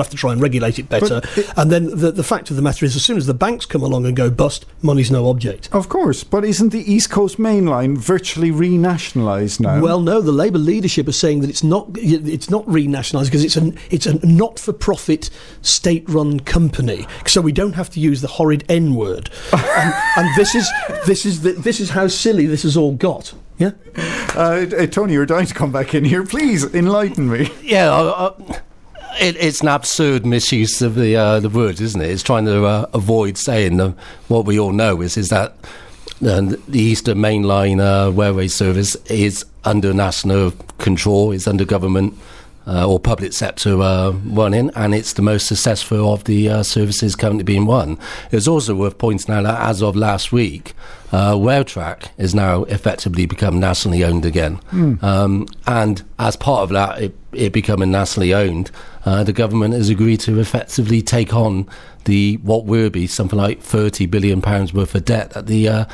have to try and regulate it better. It, and then the, the fact of the matter is, as soon as the banks come along and go bust, money's no object. Of course, but isn't the East Coast Main Line virtually renationalised now? Well, no, the Labour leadership are saying that it's not it's not renationalised because it's an it's a not-for-profit state-run company, so we don't have to use the horrid N word. and, and this is this is the, this is how silly this has all got. Yeah, uh, uh, Tony, you're dying to come back in here. Please enlighten me. Yeah. Uh, uh, It, it's an absurd misuse of the uh, the word, isn't it? It's trying to uh, avoid saying the, what we all know is is that uh, the Eastern Main Line uh, railway service is under national control, is under government uh, or public sector uh, running, and it's the most successful of the uh, services currently being run. It's also worth pointing out that as of last week, uh, Railtrack is now effectively become nationally owned again. Mm. Um, and as part of that, it, it becoming nationally owned, uh, the government has agreed to effectively take on the what will be something like thirty billion pounds worth of debt that the uh,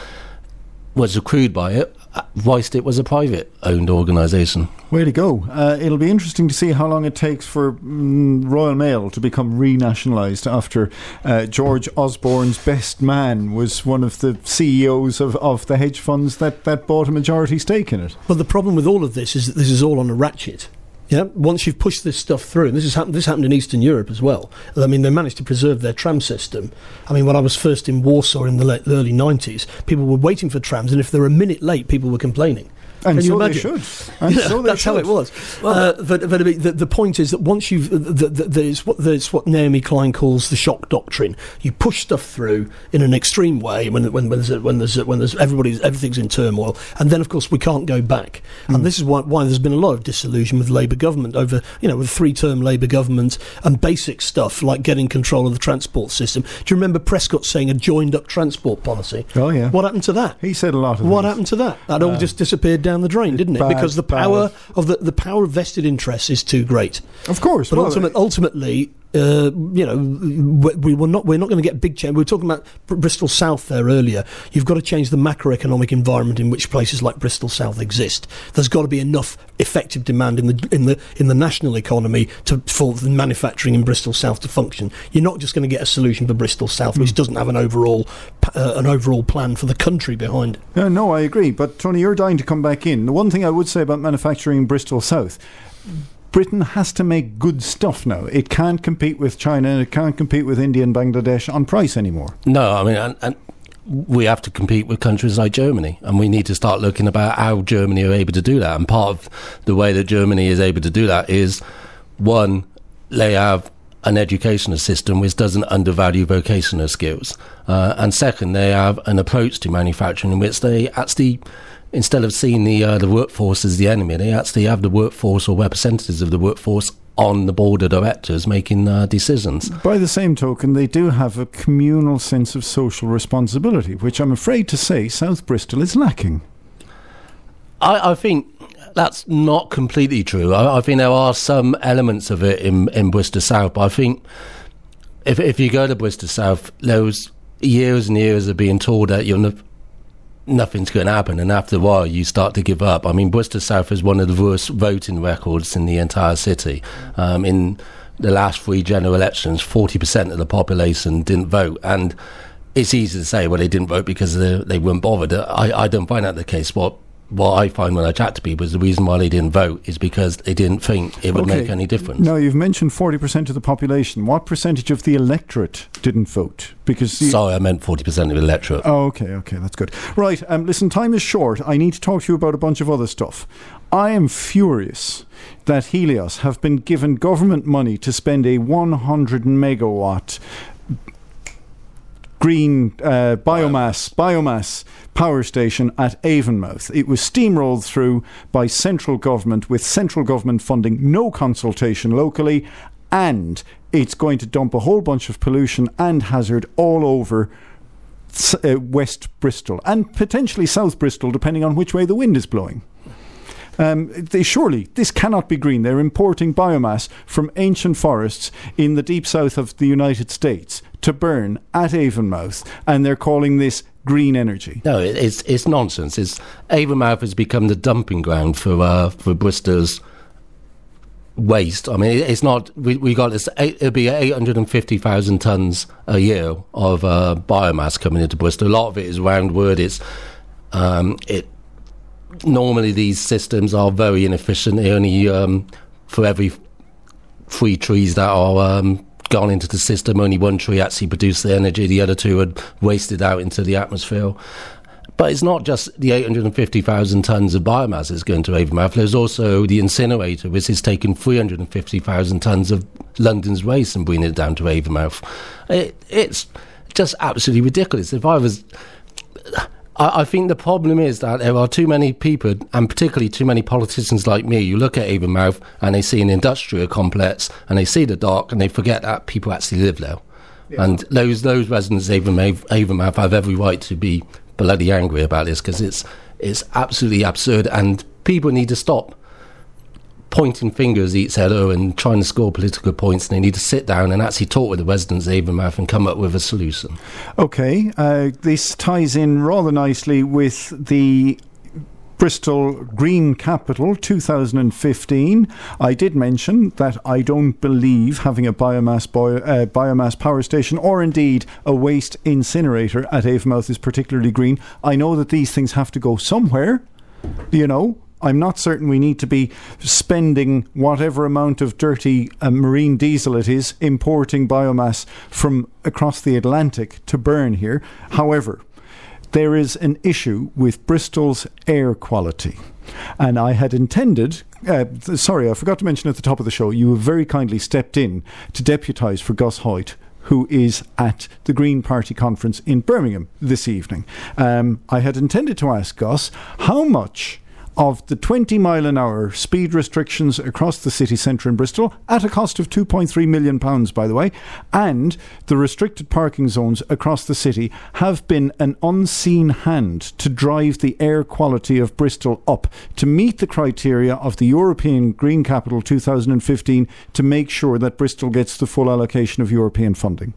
was accrued by it, whilst it was a private-owned organisation. Way to go. Uh, it'll be interesting to see how long it takes for mm, Royal Mail to become renationalised after uh, George Osborne's best man was one of the C E Os of, of the hedge funds that, that bought a majority stake in it. Well, the problem with all of this is that this is all on a ratchet. Yeah, once you've pushed this stuff through, and this has happened. This happened in Eastern Europe as well. I mean, they managed to preserve their tram system. I mean, when I was first in Warsaw in the late, early nineties, people were waiting for trams, and if they were a minute late, people were complaining. And Can so you they imagine? should. And yeah, so they that's should. how it was. Uh, but but the, the point is that once you've the, the, the, there's what there's what Naomi Klein calls the shock doctrine. You push stuff through in an extreme way when when, when there's a, when there's a, when there's everybody's everything's in turmoil, and then of course we can't go back. Mm. And this is why, why there's been a lot of disillusion with Labour government over you know with three-term Labour government and basic stuff like getting control of the transport system. Do you remember Prescott saying a joined-up transport policy? Oh yeah. What happened to that? He said a lot of What things. happened to that? That all Uh, just disappeared down the drain, didn't it? Bad, Because the power of the, the power of vested interests is too great. Of course, but well, ultimate, ultimately, uh, you know, we, we were not. We're not going to get big change. We were talking about Br- Bristol South there earlier. You've got to change the macroeconomic environment in which places like Bristol South exist. There's got to be enough effective demand in the in the in the national economy to for the manufacturing in Bristol South to function. You're not just going to get a solution for Bristol South, which doesn't have an overall uh, an overall plan for the country behind it. Uh, no, I agree. But Tony, you're dying to come back in. The one thing I would say about manufacturing in Bristol South, Britain has to make good stuff now. It can't compete with China and it can't compete with India and Bangladesh on price anymore. No, I mean, and, and we have to compete with countries like Germany, and we need to start looking about how Germany are able to do that. And part of the way that Germany is able to do that is, one, they have an educational system which doesn't undervalue vocational skills. Uh, and second, they have an approach to manufacturing in which they actually, instead of seeing the uh, the workforce as the enemy, they actually have the workforce or representatives of the workforce on the board of directors making uh, decisions. By the same token, they do have a communal sense of social responsibility, which I'm afraid to say South Bristol is lacking. I, I think that's not completely true. I, I think there are some elements of it in, in Bristol South, but I think if if you go to Bristol South, there was years and years of being told that you're n- nothing's going to happen, and after a while you start to give up. I mean, Bristol South is one of the worst voting records in the entire city. Um, in the last three general elections, forty percent of the population didn't vote, and it's easy to say, well, they didn't vote because they, they weren't bothered. I, I don't find that the case. What what I find when I chat to people is the reason why they didn't vote is because they didn't think it would okay. make any difference. Now, you've mentioned forty percent of the population. What percentage of the electorate didn't vote? Because the Sorry, I meant forty percent of the electorate. Oh, okay, okay, that's good. Right, um, listen, time is short. I need to talk to you about a bunch of other stuff. I am furious that Helios have been given government money to spend a one hundred megawatt green uh, biomass biomass power station at Avonmouth. It was steamrolled through by central government with central government funding, no consultation locally, and it's going to dump a whole bunch of pollution and hazard all over uh, West Bristol and potentially South Bristol, depending on which way the wind is blowing. Um, they surely, this cannot be green. They're importing biomass from ancient forests in the deep south of the United States to burn at Avonmouth, and they're calling this green energy. No, it, it's it's nonsense. It's Avonmouth has become the dumping ground for uh, for Bristol's waste. I mean, it's not. We we got this. Eight, it'll be eight hundred and fifty thousand tons a year of uh, biomass coming into Bristol. A lot of it is round wood. It's um, it. Normally, these systems are very inefficient. They only um, for every three trees that are um, gone into the system, only one tree actually produced the energy. The other two had wasted out into the atmosphere. But it's not just the eight hundred fifty thousand tonnes of biomass that's going to Avonmouth. There's also the incinerator, which is taking three hundred fifty thousand tonnes of London's waste and bringing it down to Avonmouth. It, it's just absolutely ridiculous. If I was... I, I think the problem is that there are too many people, and particularly too many politicians like me, who look at Avonmouth and they see an industrial complex and they see the dock and they forget that people actually live there. Yeah. And those, those residents of Avonmouth, Avonmouth have every right to be bloody angry about this, because it's it's absolutely absurd, and people need to stop pointing fingers at each other and trying to score political points, and they need to sit down and actually talk with the residents of Avonmouth and come up with a solution. OK, uh, this ties in rather nicely with the Bristol Green Capital two thousand fifteen. I did mention that I don't believe having a biomass bio, uh, biomass power station, or indeed a waste incinerator at Avonmouth, is particularly green. I know that these things have to go somewhere, you know. I'm not certain we need to be spending whatever amount of dirty uh, marine diesel it is importing biomass from across the Atlantic to burn here. However, there is an issue with Bristol's air quality. And I had intended, uh, th- sorry, I forgot to mention at the top of the show, you have very kindly stepped in to deputise for Gus Hoyt, who is at the Green Party conference in Birmingham this evening. Um, I had intended to ask Gus how much of the twenty mile an hour speed restrictions across the city centre in Bristol, at a cost of two point three million pounds, by the way, and the restricted parking zones across the city have been an unseen hand to drive the air quality of Bristol up to meet the criteria of the European Green Capital two thousand fifteen, to make sure that Bristol gets the full allocation of European funding.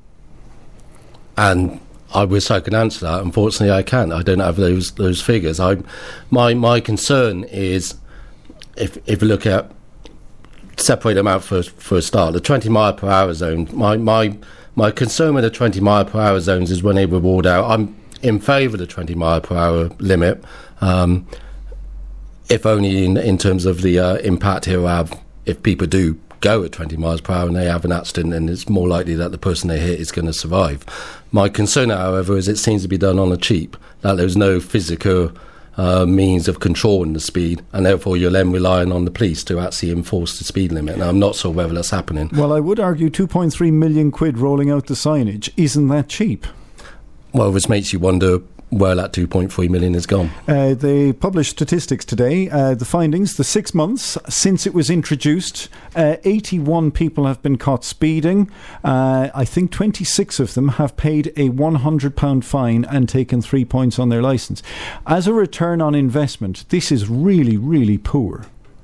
And I wish I could answer that. Unfortunately, I can't. I don't have those those figures. I, my my concern is, if if you look at, separate them out for for a start, the twenty mile per hour zone. My my my concern with the twenty mile per hour zones is when they reward out. I'm in favour of the twenty mile per hour limit, um, if only in in terms of the uh, impact it will have if people do go at twenty miles per hour and they have an accident, and it's more likely that the person they hit is going to survive. My concern, however, is it seems to be done on a cheap, that there's no physical uh, means of controlling the speed, and therefore you're then relying on the police to actually enforce the speed limit. Now, I'm not sure whether that's happening. Well, I would argue two point three million quid rolling out the signage isn't that cheap. Well, this makes you wonder where that two point three million is gone. Uh, they published statistics today. Uh, the findings, the six months since it was introduced, uh, eighty-one people have been caught speeding. Uh, I think twenty-six of them have paid a one hundred pound fine and taken three points on their licence. As a return on investment, this is really, really poor.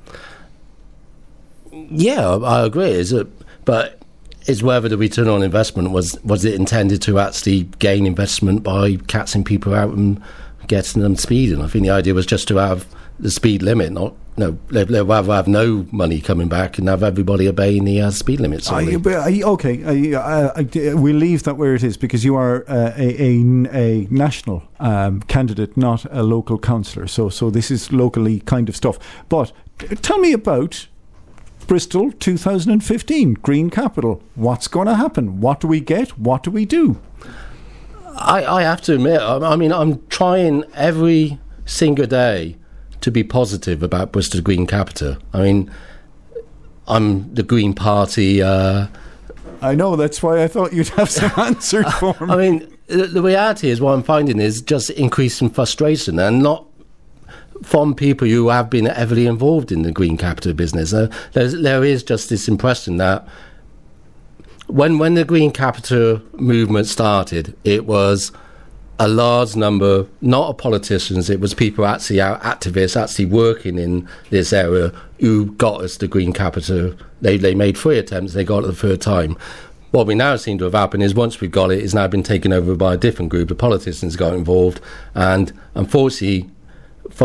Yeah, I agree. Is it? But is whether the return on investment was was it intended to actually gain investment by catching people out and getting them speeding? I think the idea was just to have the speed limit, not no. They'd rather have no money coming back and have everybody obeying the uh, speed limit. I, I, okay, I, I, I, we'll leave that where it is, because you are uh, a, a, a national um, candidate, not a local councillor. So, so this is locally kind of stuff. But t- tell me about Bristol two thousand fifteen, Green Capital. What's going to happen? What do we get? What do we do? I, I have to admit, I, I mean, I'm trying every single day to be positive about Bristol Green Capital. I mean, I'm the Green Party. Uh, I know, that's why I thought you'd have some answers for me. I mean, the, the reality is what I'm finding is just increasing frustration, and not from people who have been heavily involved in the Green Capital business. Uh, there is just this impression that when when the Green Capital movement started, it was a large number, not of politicians, it was people actually out, activists actually working in this area, who got us the Green Capital. They, they made three attempts, they got it the third time. What we now seem to have happened is once we've got it, it's now been taken over by a different group. The politicians got involved, and unfortunately, from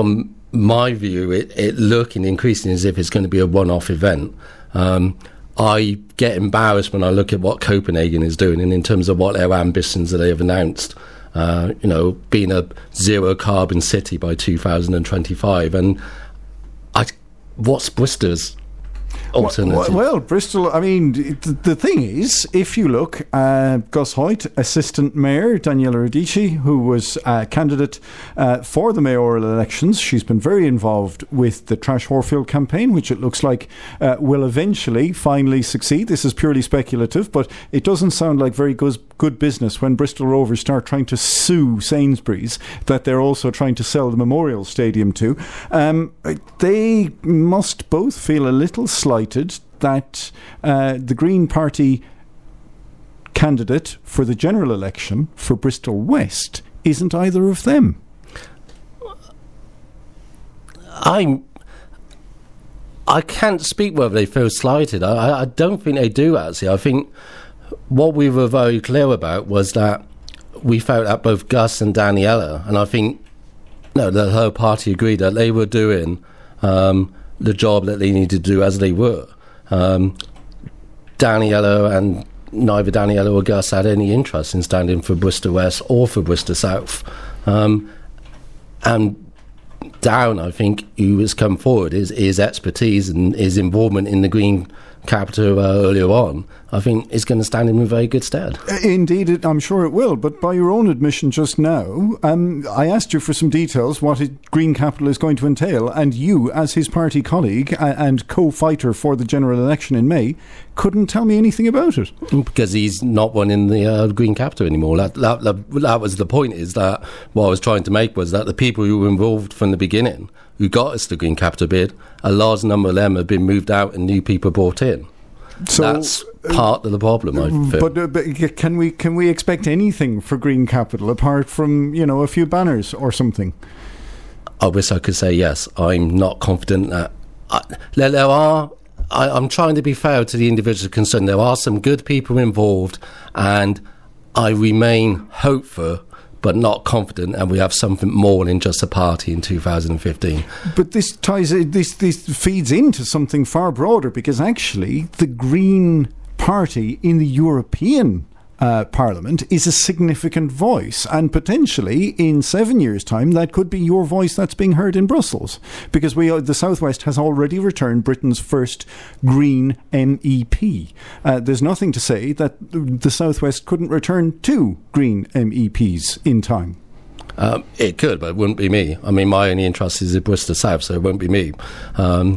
my view, it, it looking increasingly as if it's going to be a one-off event. Um, I get embarrassed when I look at what Copenhagen is doing, and in terms of what their ambitions that they have announced. Uh, you know, being a zero-carbon city by two thousand twenty-five, and I, what's Bristol's alternative? Well, well, Bristol, I mean, the, the thing is, if you look, uh, Gus Hoyt, Assistant Mayor, Daniela Radici, who was a candidate uh, for the mayoral elections, she's been very involved with the Trash Horfield campaign, which it looks like uh, will eventually finally succeed. This is purely speculative, but it doesn't sound like very good, good business when Bristol Rovers start trying to sue Sainsbury's that they're also trying to sell the Memorial Stadium to. Um, they must both feel a little slighted that uh, the Green Party candidate for the general election for Bristol West isn't either of them. I'm I can't speak whether they feel slighted. I, I don't think they do, actually. I think what we were very clear about was that we felt that both Gus and Daniela, and I think no, the whole party agreed that they were doing um, the job that they needed to do as they were. Um, Daniela and neither Daniela or Gus had any interest in standing for Bristol West or for Bristol South. Um, and Down, I think, who has come forward, his, his expertise and his involvement in the Green Capital uh, earlier on, I think is going to stand him in very good stead. Indeed, it, I'm sure it will. But by your own admission just now, um, I asked you for some details what it, Green Capital is going to entail, and you, as his party colleague uh, and co-fighter for the general election in May, couldn't tell me anything about it. Because he's not one in the uh, Green Capital anymore. That, that, that, that was the point, is that what I was trying to make was that the people who were involved from the beginning, who got us the Green Capital bid, a large number of them have been moved out and new people brought in. So that's part of the problem, I feel. But, uh, but can we can we expect anything for Green Capital apart from, you know, a few banners or something? I wish I could say yes. I'm not confident that I, there, there are. I, I'm trying to be fair to the individuals concerned. There are some good people involved, and I remain hopeful, but not confident, and we have something more than just a party in two thousand fifteen. But this ties, this this feeds into something far broader, because actually the Green Party in the European uh, Parliament is a significant voice, and potentially in seven years' time that could be your voice that's being heard in Brussels, because we uh, the South West has already returned Britain's first Green M E P. Uh, there's nothing to say that the South West couldn't return two Green M E Ps in time. Um, it could, but it wouldn't be me. I mean, my only interest is in Bristol South, so it won't be me. Um,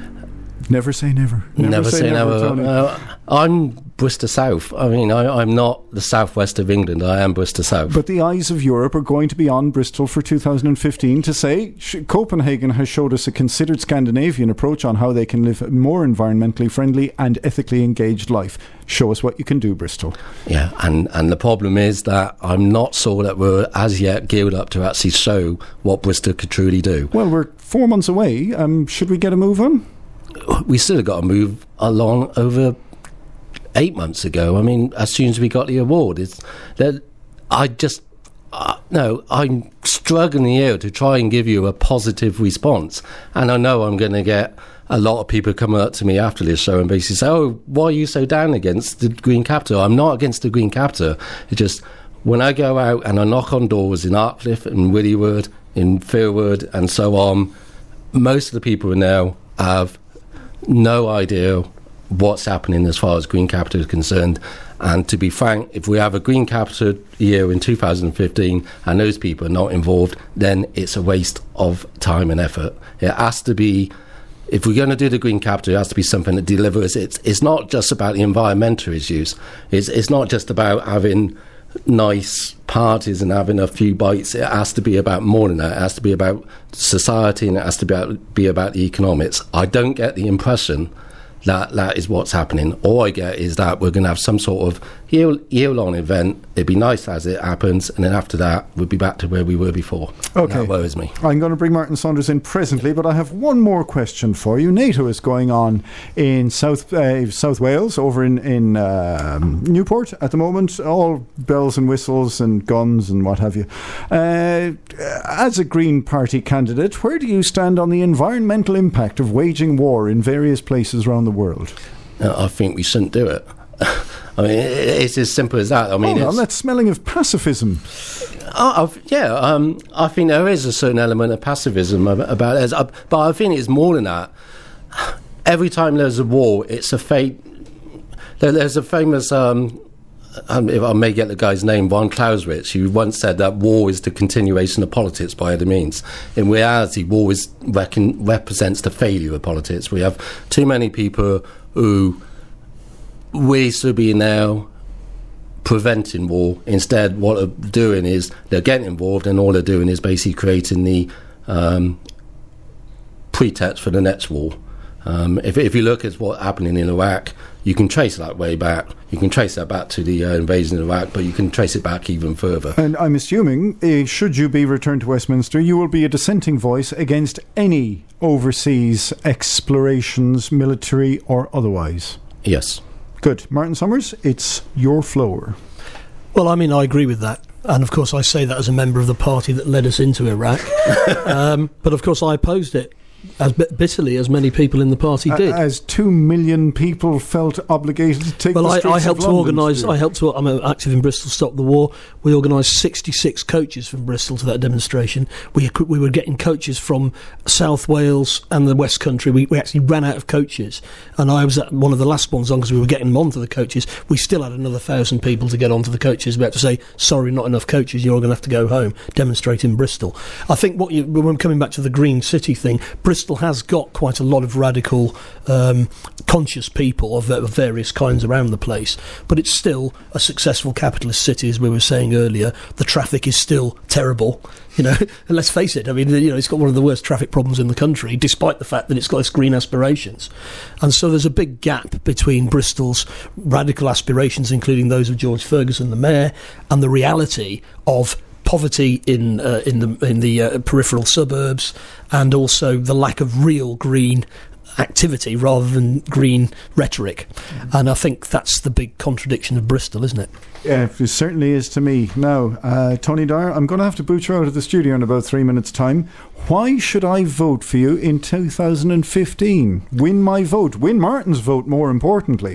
never say never. Never, never say, say never. never uh, I'm Bristol South. I mean, I, I'm not the southwest of England. I am Bristol South. But the eyes of Europe are going to be on Bristol for two thousand fifteen to say sh- Copenhagen has showed us a considered Scandinavian approach on how they can live a more environmentally friendly and ethically engaged life. Show us what you can do, Bristol. Yeah, and, and the problem is that I'm not sure that we're as yet geared up to actually show what Bristol could truly do. Well, we're four months away. Um, should we get a move on? We still have got to move along over eight months ago. I mean, as soon as we got the award, it's that I just uh, no, I'm struggling here to try and give you a positive response, and I know I'm going to get a lot of people coming up to me after this show and basically say, "Oh, why are you so down against the Green Capital?" I'm not against the Green Capital. It's just when I go out and I knock on doors in Artcliffe and Withywood, in Fairwood, and so on, most of the people now have no idea what's happening as far as Green Capital is concerned. And to be frank, if we have a Green Capital year in two thousand fifteen and those people are not involved, then it's a waste of time and effort. It has to be, if we're going to do the Green Capital, it has to be something that delivers. It's, it's not just about the environmental issues. It's, it's not just about having nice parties and having a few bites. It has to be about more than that. It has to be about society, and it has to be about, be about the economics. I don't get the impression that that is what's happening. All I get is that we're going to have some sort of year, year-long event. It'd be nice as it happens, and then after that, we'll be back to where we were before. Okay. That worries me. I'm going to bring Martin Saunders in presently, but I have one more question for you. NATO is going on in South uh, South Wales, over in, in um, Newport at the moment, all bells and whistles and guns and what have you. Uh, as a Green Party candidate, where do you stand on the environmental impact of waging war in various places around the world? Uh, I think we shouldn't do it. I mean, it's as simple as that. I mean, Hold on, that's smelling of pacifism. Uh, I've, yeah, um, I think there is a certain element of pacifism about it, uh, but I think it's more than that. Every time there's a war, it's a fate. There, there's a famous, um, if I may get the guy's name, von Clausewitz, who once said that war is the continuation of politics by other means. In reality, war is reckon, represents the failure of politics. We have too many people who we should be now preventing war. Instead, what they're doing is they're getting involved, and all they're doing is basically creating the um, pretext for the next war. Um, if, if you look at what's happening in Iraq, you can trace that way back. You can trace that back to the uh, invasion of Iraq, but you can trace it back even further. And I'm assuming, uh, should you be returned to Westminster, you will be a dissenting voice against any overseas explorations, military or otherwise. Yes. Good. Martin Summers, it's your floor. Well, I mean, I agree with that. And, of course, I say that as a member of the party that led us into Iraq. um, but, of course, I opposed it as bitterly as many people in the party did. As two million people felt obligated to take well, the streets I, I helped of to London. organise. I helped to. I'm active in Bristol Stop the War. We organised sixty-six coaches from Bristol to that demonstration. We we were getting coaches from South Wales and the West Country. We, we actually ran out of coaches, and I was at one of the last ones on because we were getting them onto the coaches. We still had another thousand people to get onto the coaches. We had to say, sorry, not enough coaches. You're going to have to go home. Demonstrate in Bristol. I think what you, when coming back to the Green City thing, Bristol has got quite a lot of radical, um, conscious people of, of various kinds around the place, but it's still a successful capitalist city, as we were saying earlier. The traffic is still terrible, you know, and let's face it, I mean, you know, it's got one of the worst traffic problems in the country, despite the fact that it's got its green aspirations. And so there's a big gap between Bristol's radical aspirations, including those of George Ferguson, the mayor, and the reality of poverty in uh, in the in the uh, peripheral suburbs, and also the lack of real green activity rather than green rhetoric. Mm. And I think that's the big contradiction of Bristol, isn't it? Yeah, it certainly is to me. Now, uh, Tony Dyer, I'm going to have to boot you out of the studio in about three minutes' time. Why should I vote for you in two thousand fifteen? Win my vote. Win Martin's vote, more importantly.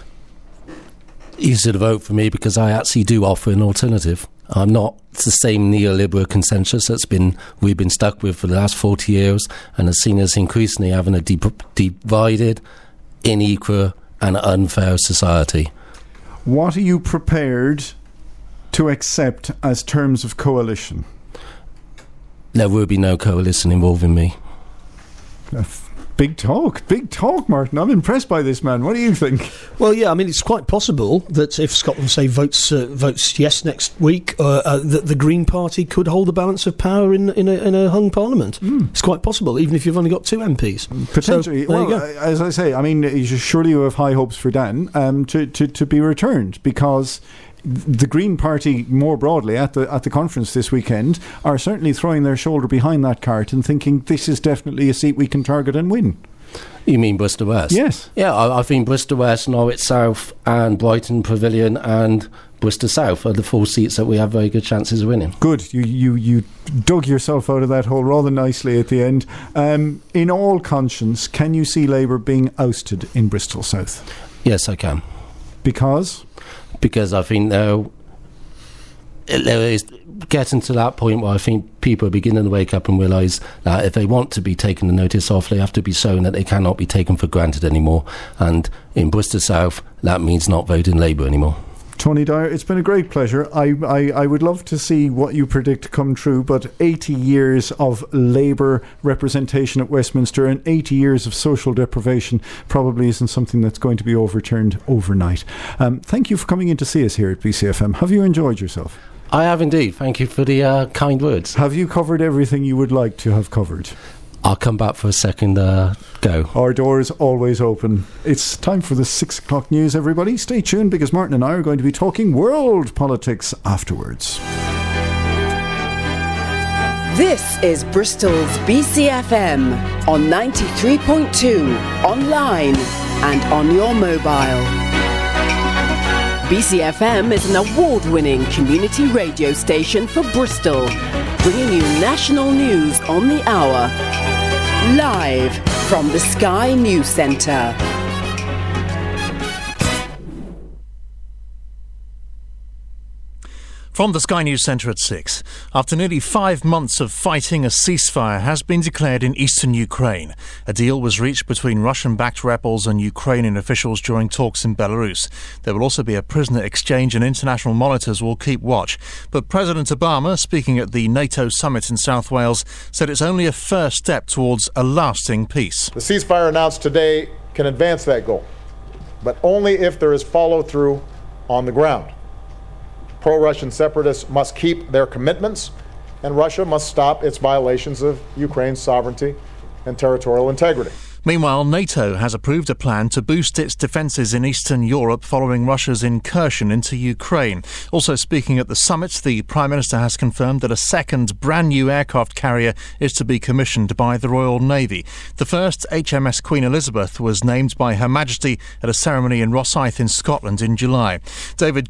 You should vote for me because I actually do offer an alternative. I'm not the same neoliberal consensus that's been we've been stuck with for the last forty years, and has seen us increasingly having a de- divided, unequal and unfair society. What are you prepared to accept as terms of coalition? There will be no coalition involving me. Uh, Big talk, big talk, Martin. I'm impressed by this man. What do you think? Well, yeah, I mean, it's quite possible that if Scotland, say, votes uh, votes yes next week, uh, uh, that the Green Party could hold the balance of power in in a, in a hung parliament. Mm. It's quite possible, even if you've only got two M Ps. Potentially. So, well, as I say, I mean, you surely you have high hopes for Dan um, to, to, to be returned, because the Green Party, more broadly, at the at the conference this weekend, are certainly throwing their shoulder behind that cart and thinking this is definitely a seat we can target and win. You mean Bristol West? Yes. Yeah, I, I think Bristol West, Norwich South and Brighton Pavilion and Bristol South are the four seats that we have very good chances of winning. Good. You you, you dug yourself out of that hole rather nicely at the end. Um, in all conscience, can you see Labour being ousted in Bristol South? Yes, I can. Because? Because I think now there is getting to that point where I think people are beginning to wake up and realise that if they want to be taken the notice off, they have to be shown that they cannot be taken for granted anymore. And in Bristol South, that means not voting Labour anymore. Tony Dyer, it's been a great pleasure. I, I, I would love to see what you predict come true, but eighty years of Labour representation at Westminster and eighty years of social deprivation probably isn't something that's going to be overturned overnight. Um, thank you for coming in to see us here at B C F M. Have you enjoyed yourself? I have indeed. Thank you for the uh, kind words. Have you covered everything you would like to have covered? I'll come back for a second uh, go. Our door is always open. It's time for the six o'clock news, everybody. Stay tuned because Martin and I are going to be talking world politics afterwards. This is Bristol's B C F M on ninety-three point two, online and on your mobile. B C F M is an award-winning community radio station for Bristol, bringing you national news on the hour. Live from the Sky News Centre. From the Sky News Centre at six. After nearly five months of fighting, a ceasefire has been declared in eastern Ukraine. A deal was reached between Russian-backed rebels and Ukrainian officials during talks in Belarus. There will also be a prisoner exchange and international monitors will keep watch. But President Obama, speaking at the NATO summit in South Wales, said it's only a first step towards a lasting peace. The ceasefire announced today can advance that goal, but only if there is follow-through on the ground. Pro-Russian separatists must keep their commitments, and Russia must stop its violations of Ukraine's sovereignty and territorial integrity. Meanwhile, NATO has approved a plan to boost its defences in Eastern Europe following Russia's incursion into Ukraine. Also speaking at the summit, the Prime Minister has confirmed that a second brand new aircraft carrier is to be commissioned by the Royal Navy. The first, H M S Queen Elizabeth, was named by Her Majesty at a ceremony in Rosyth in Scotland in July. David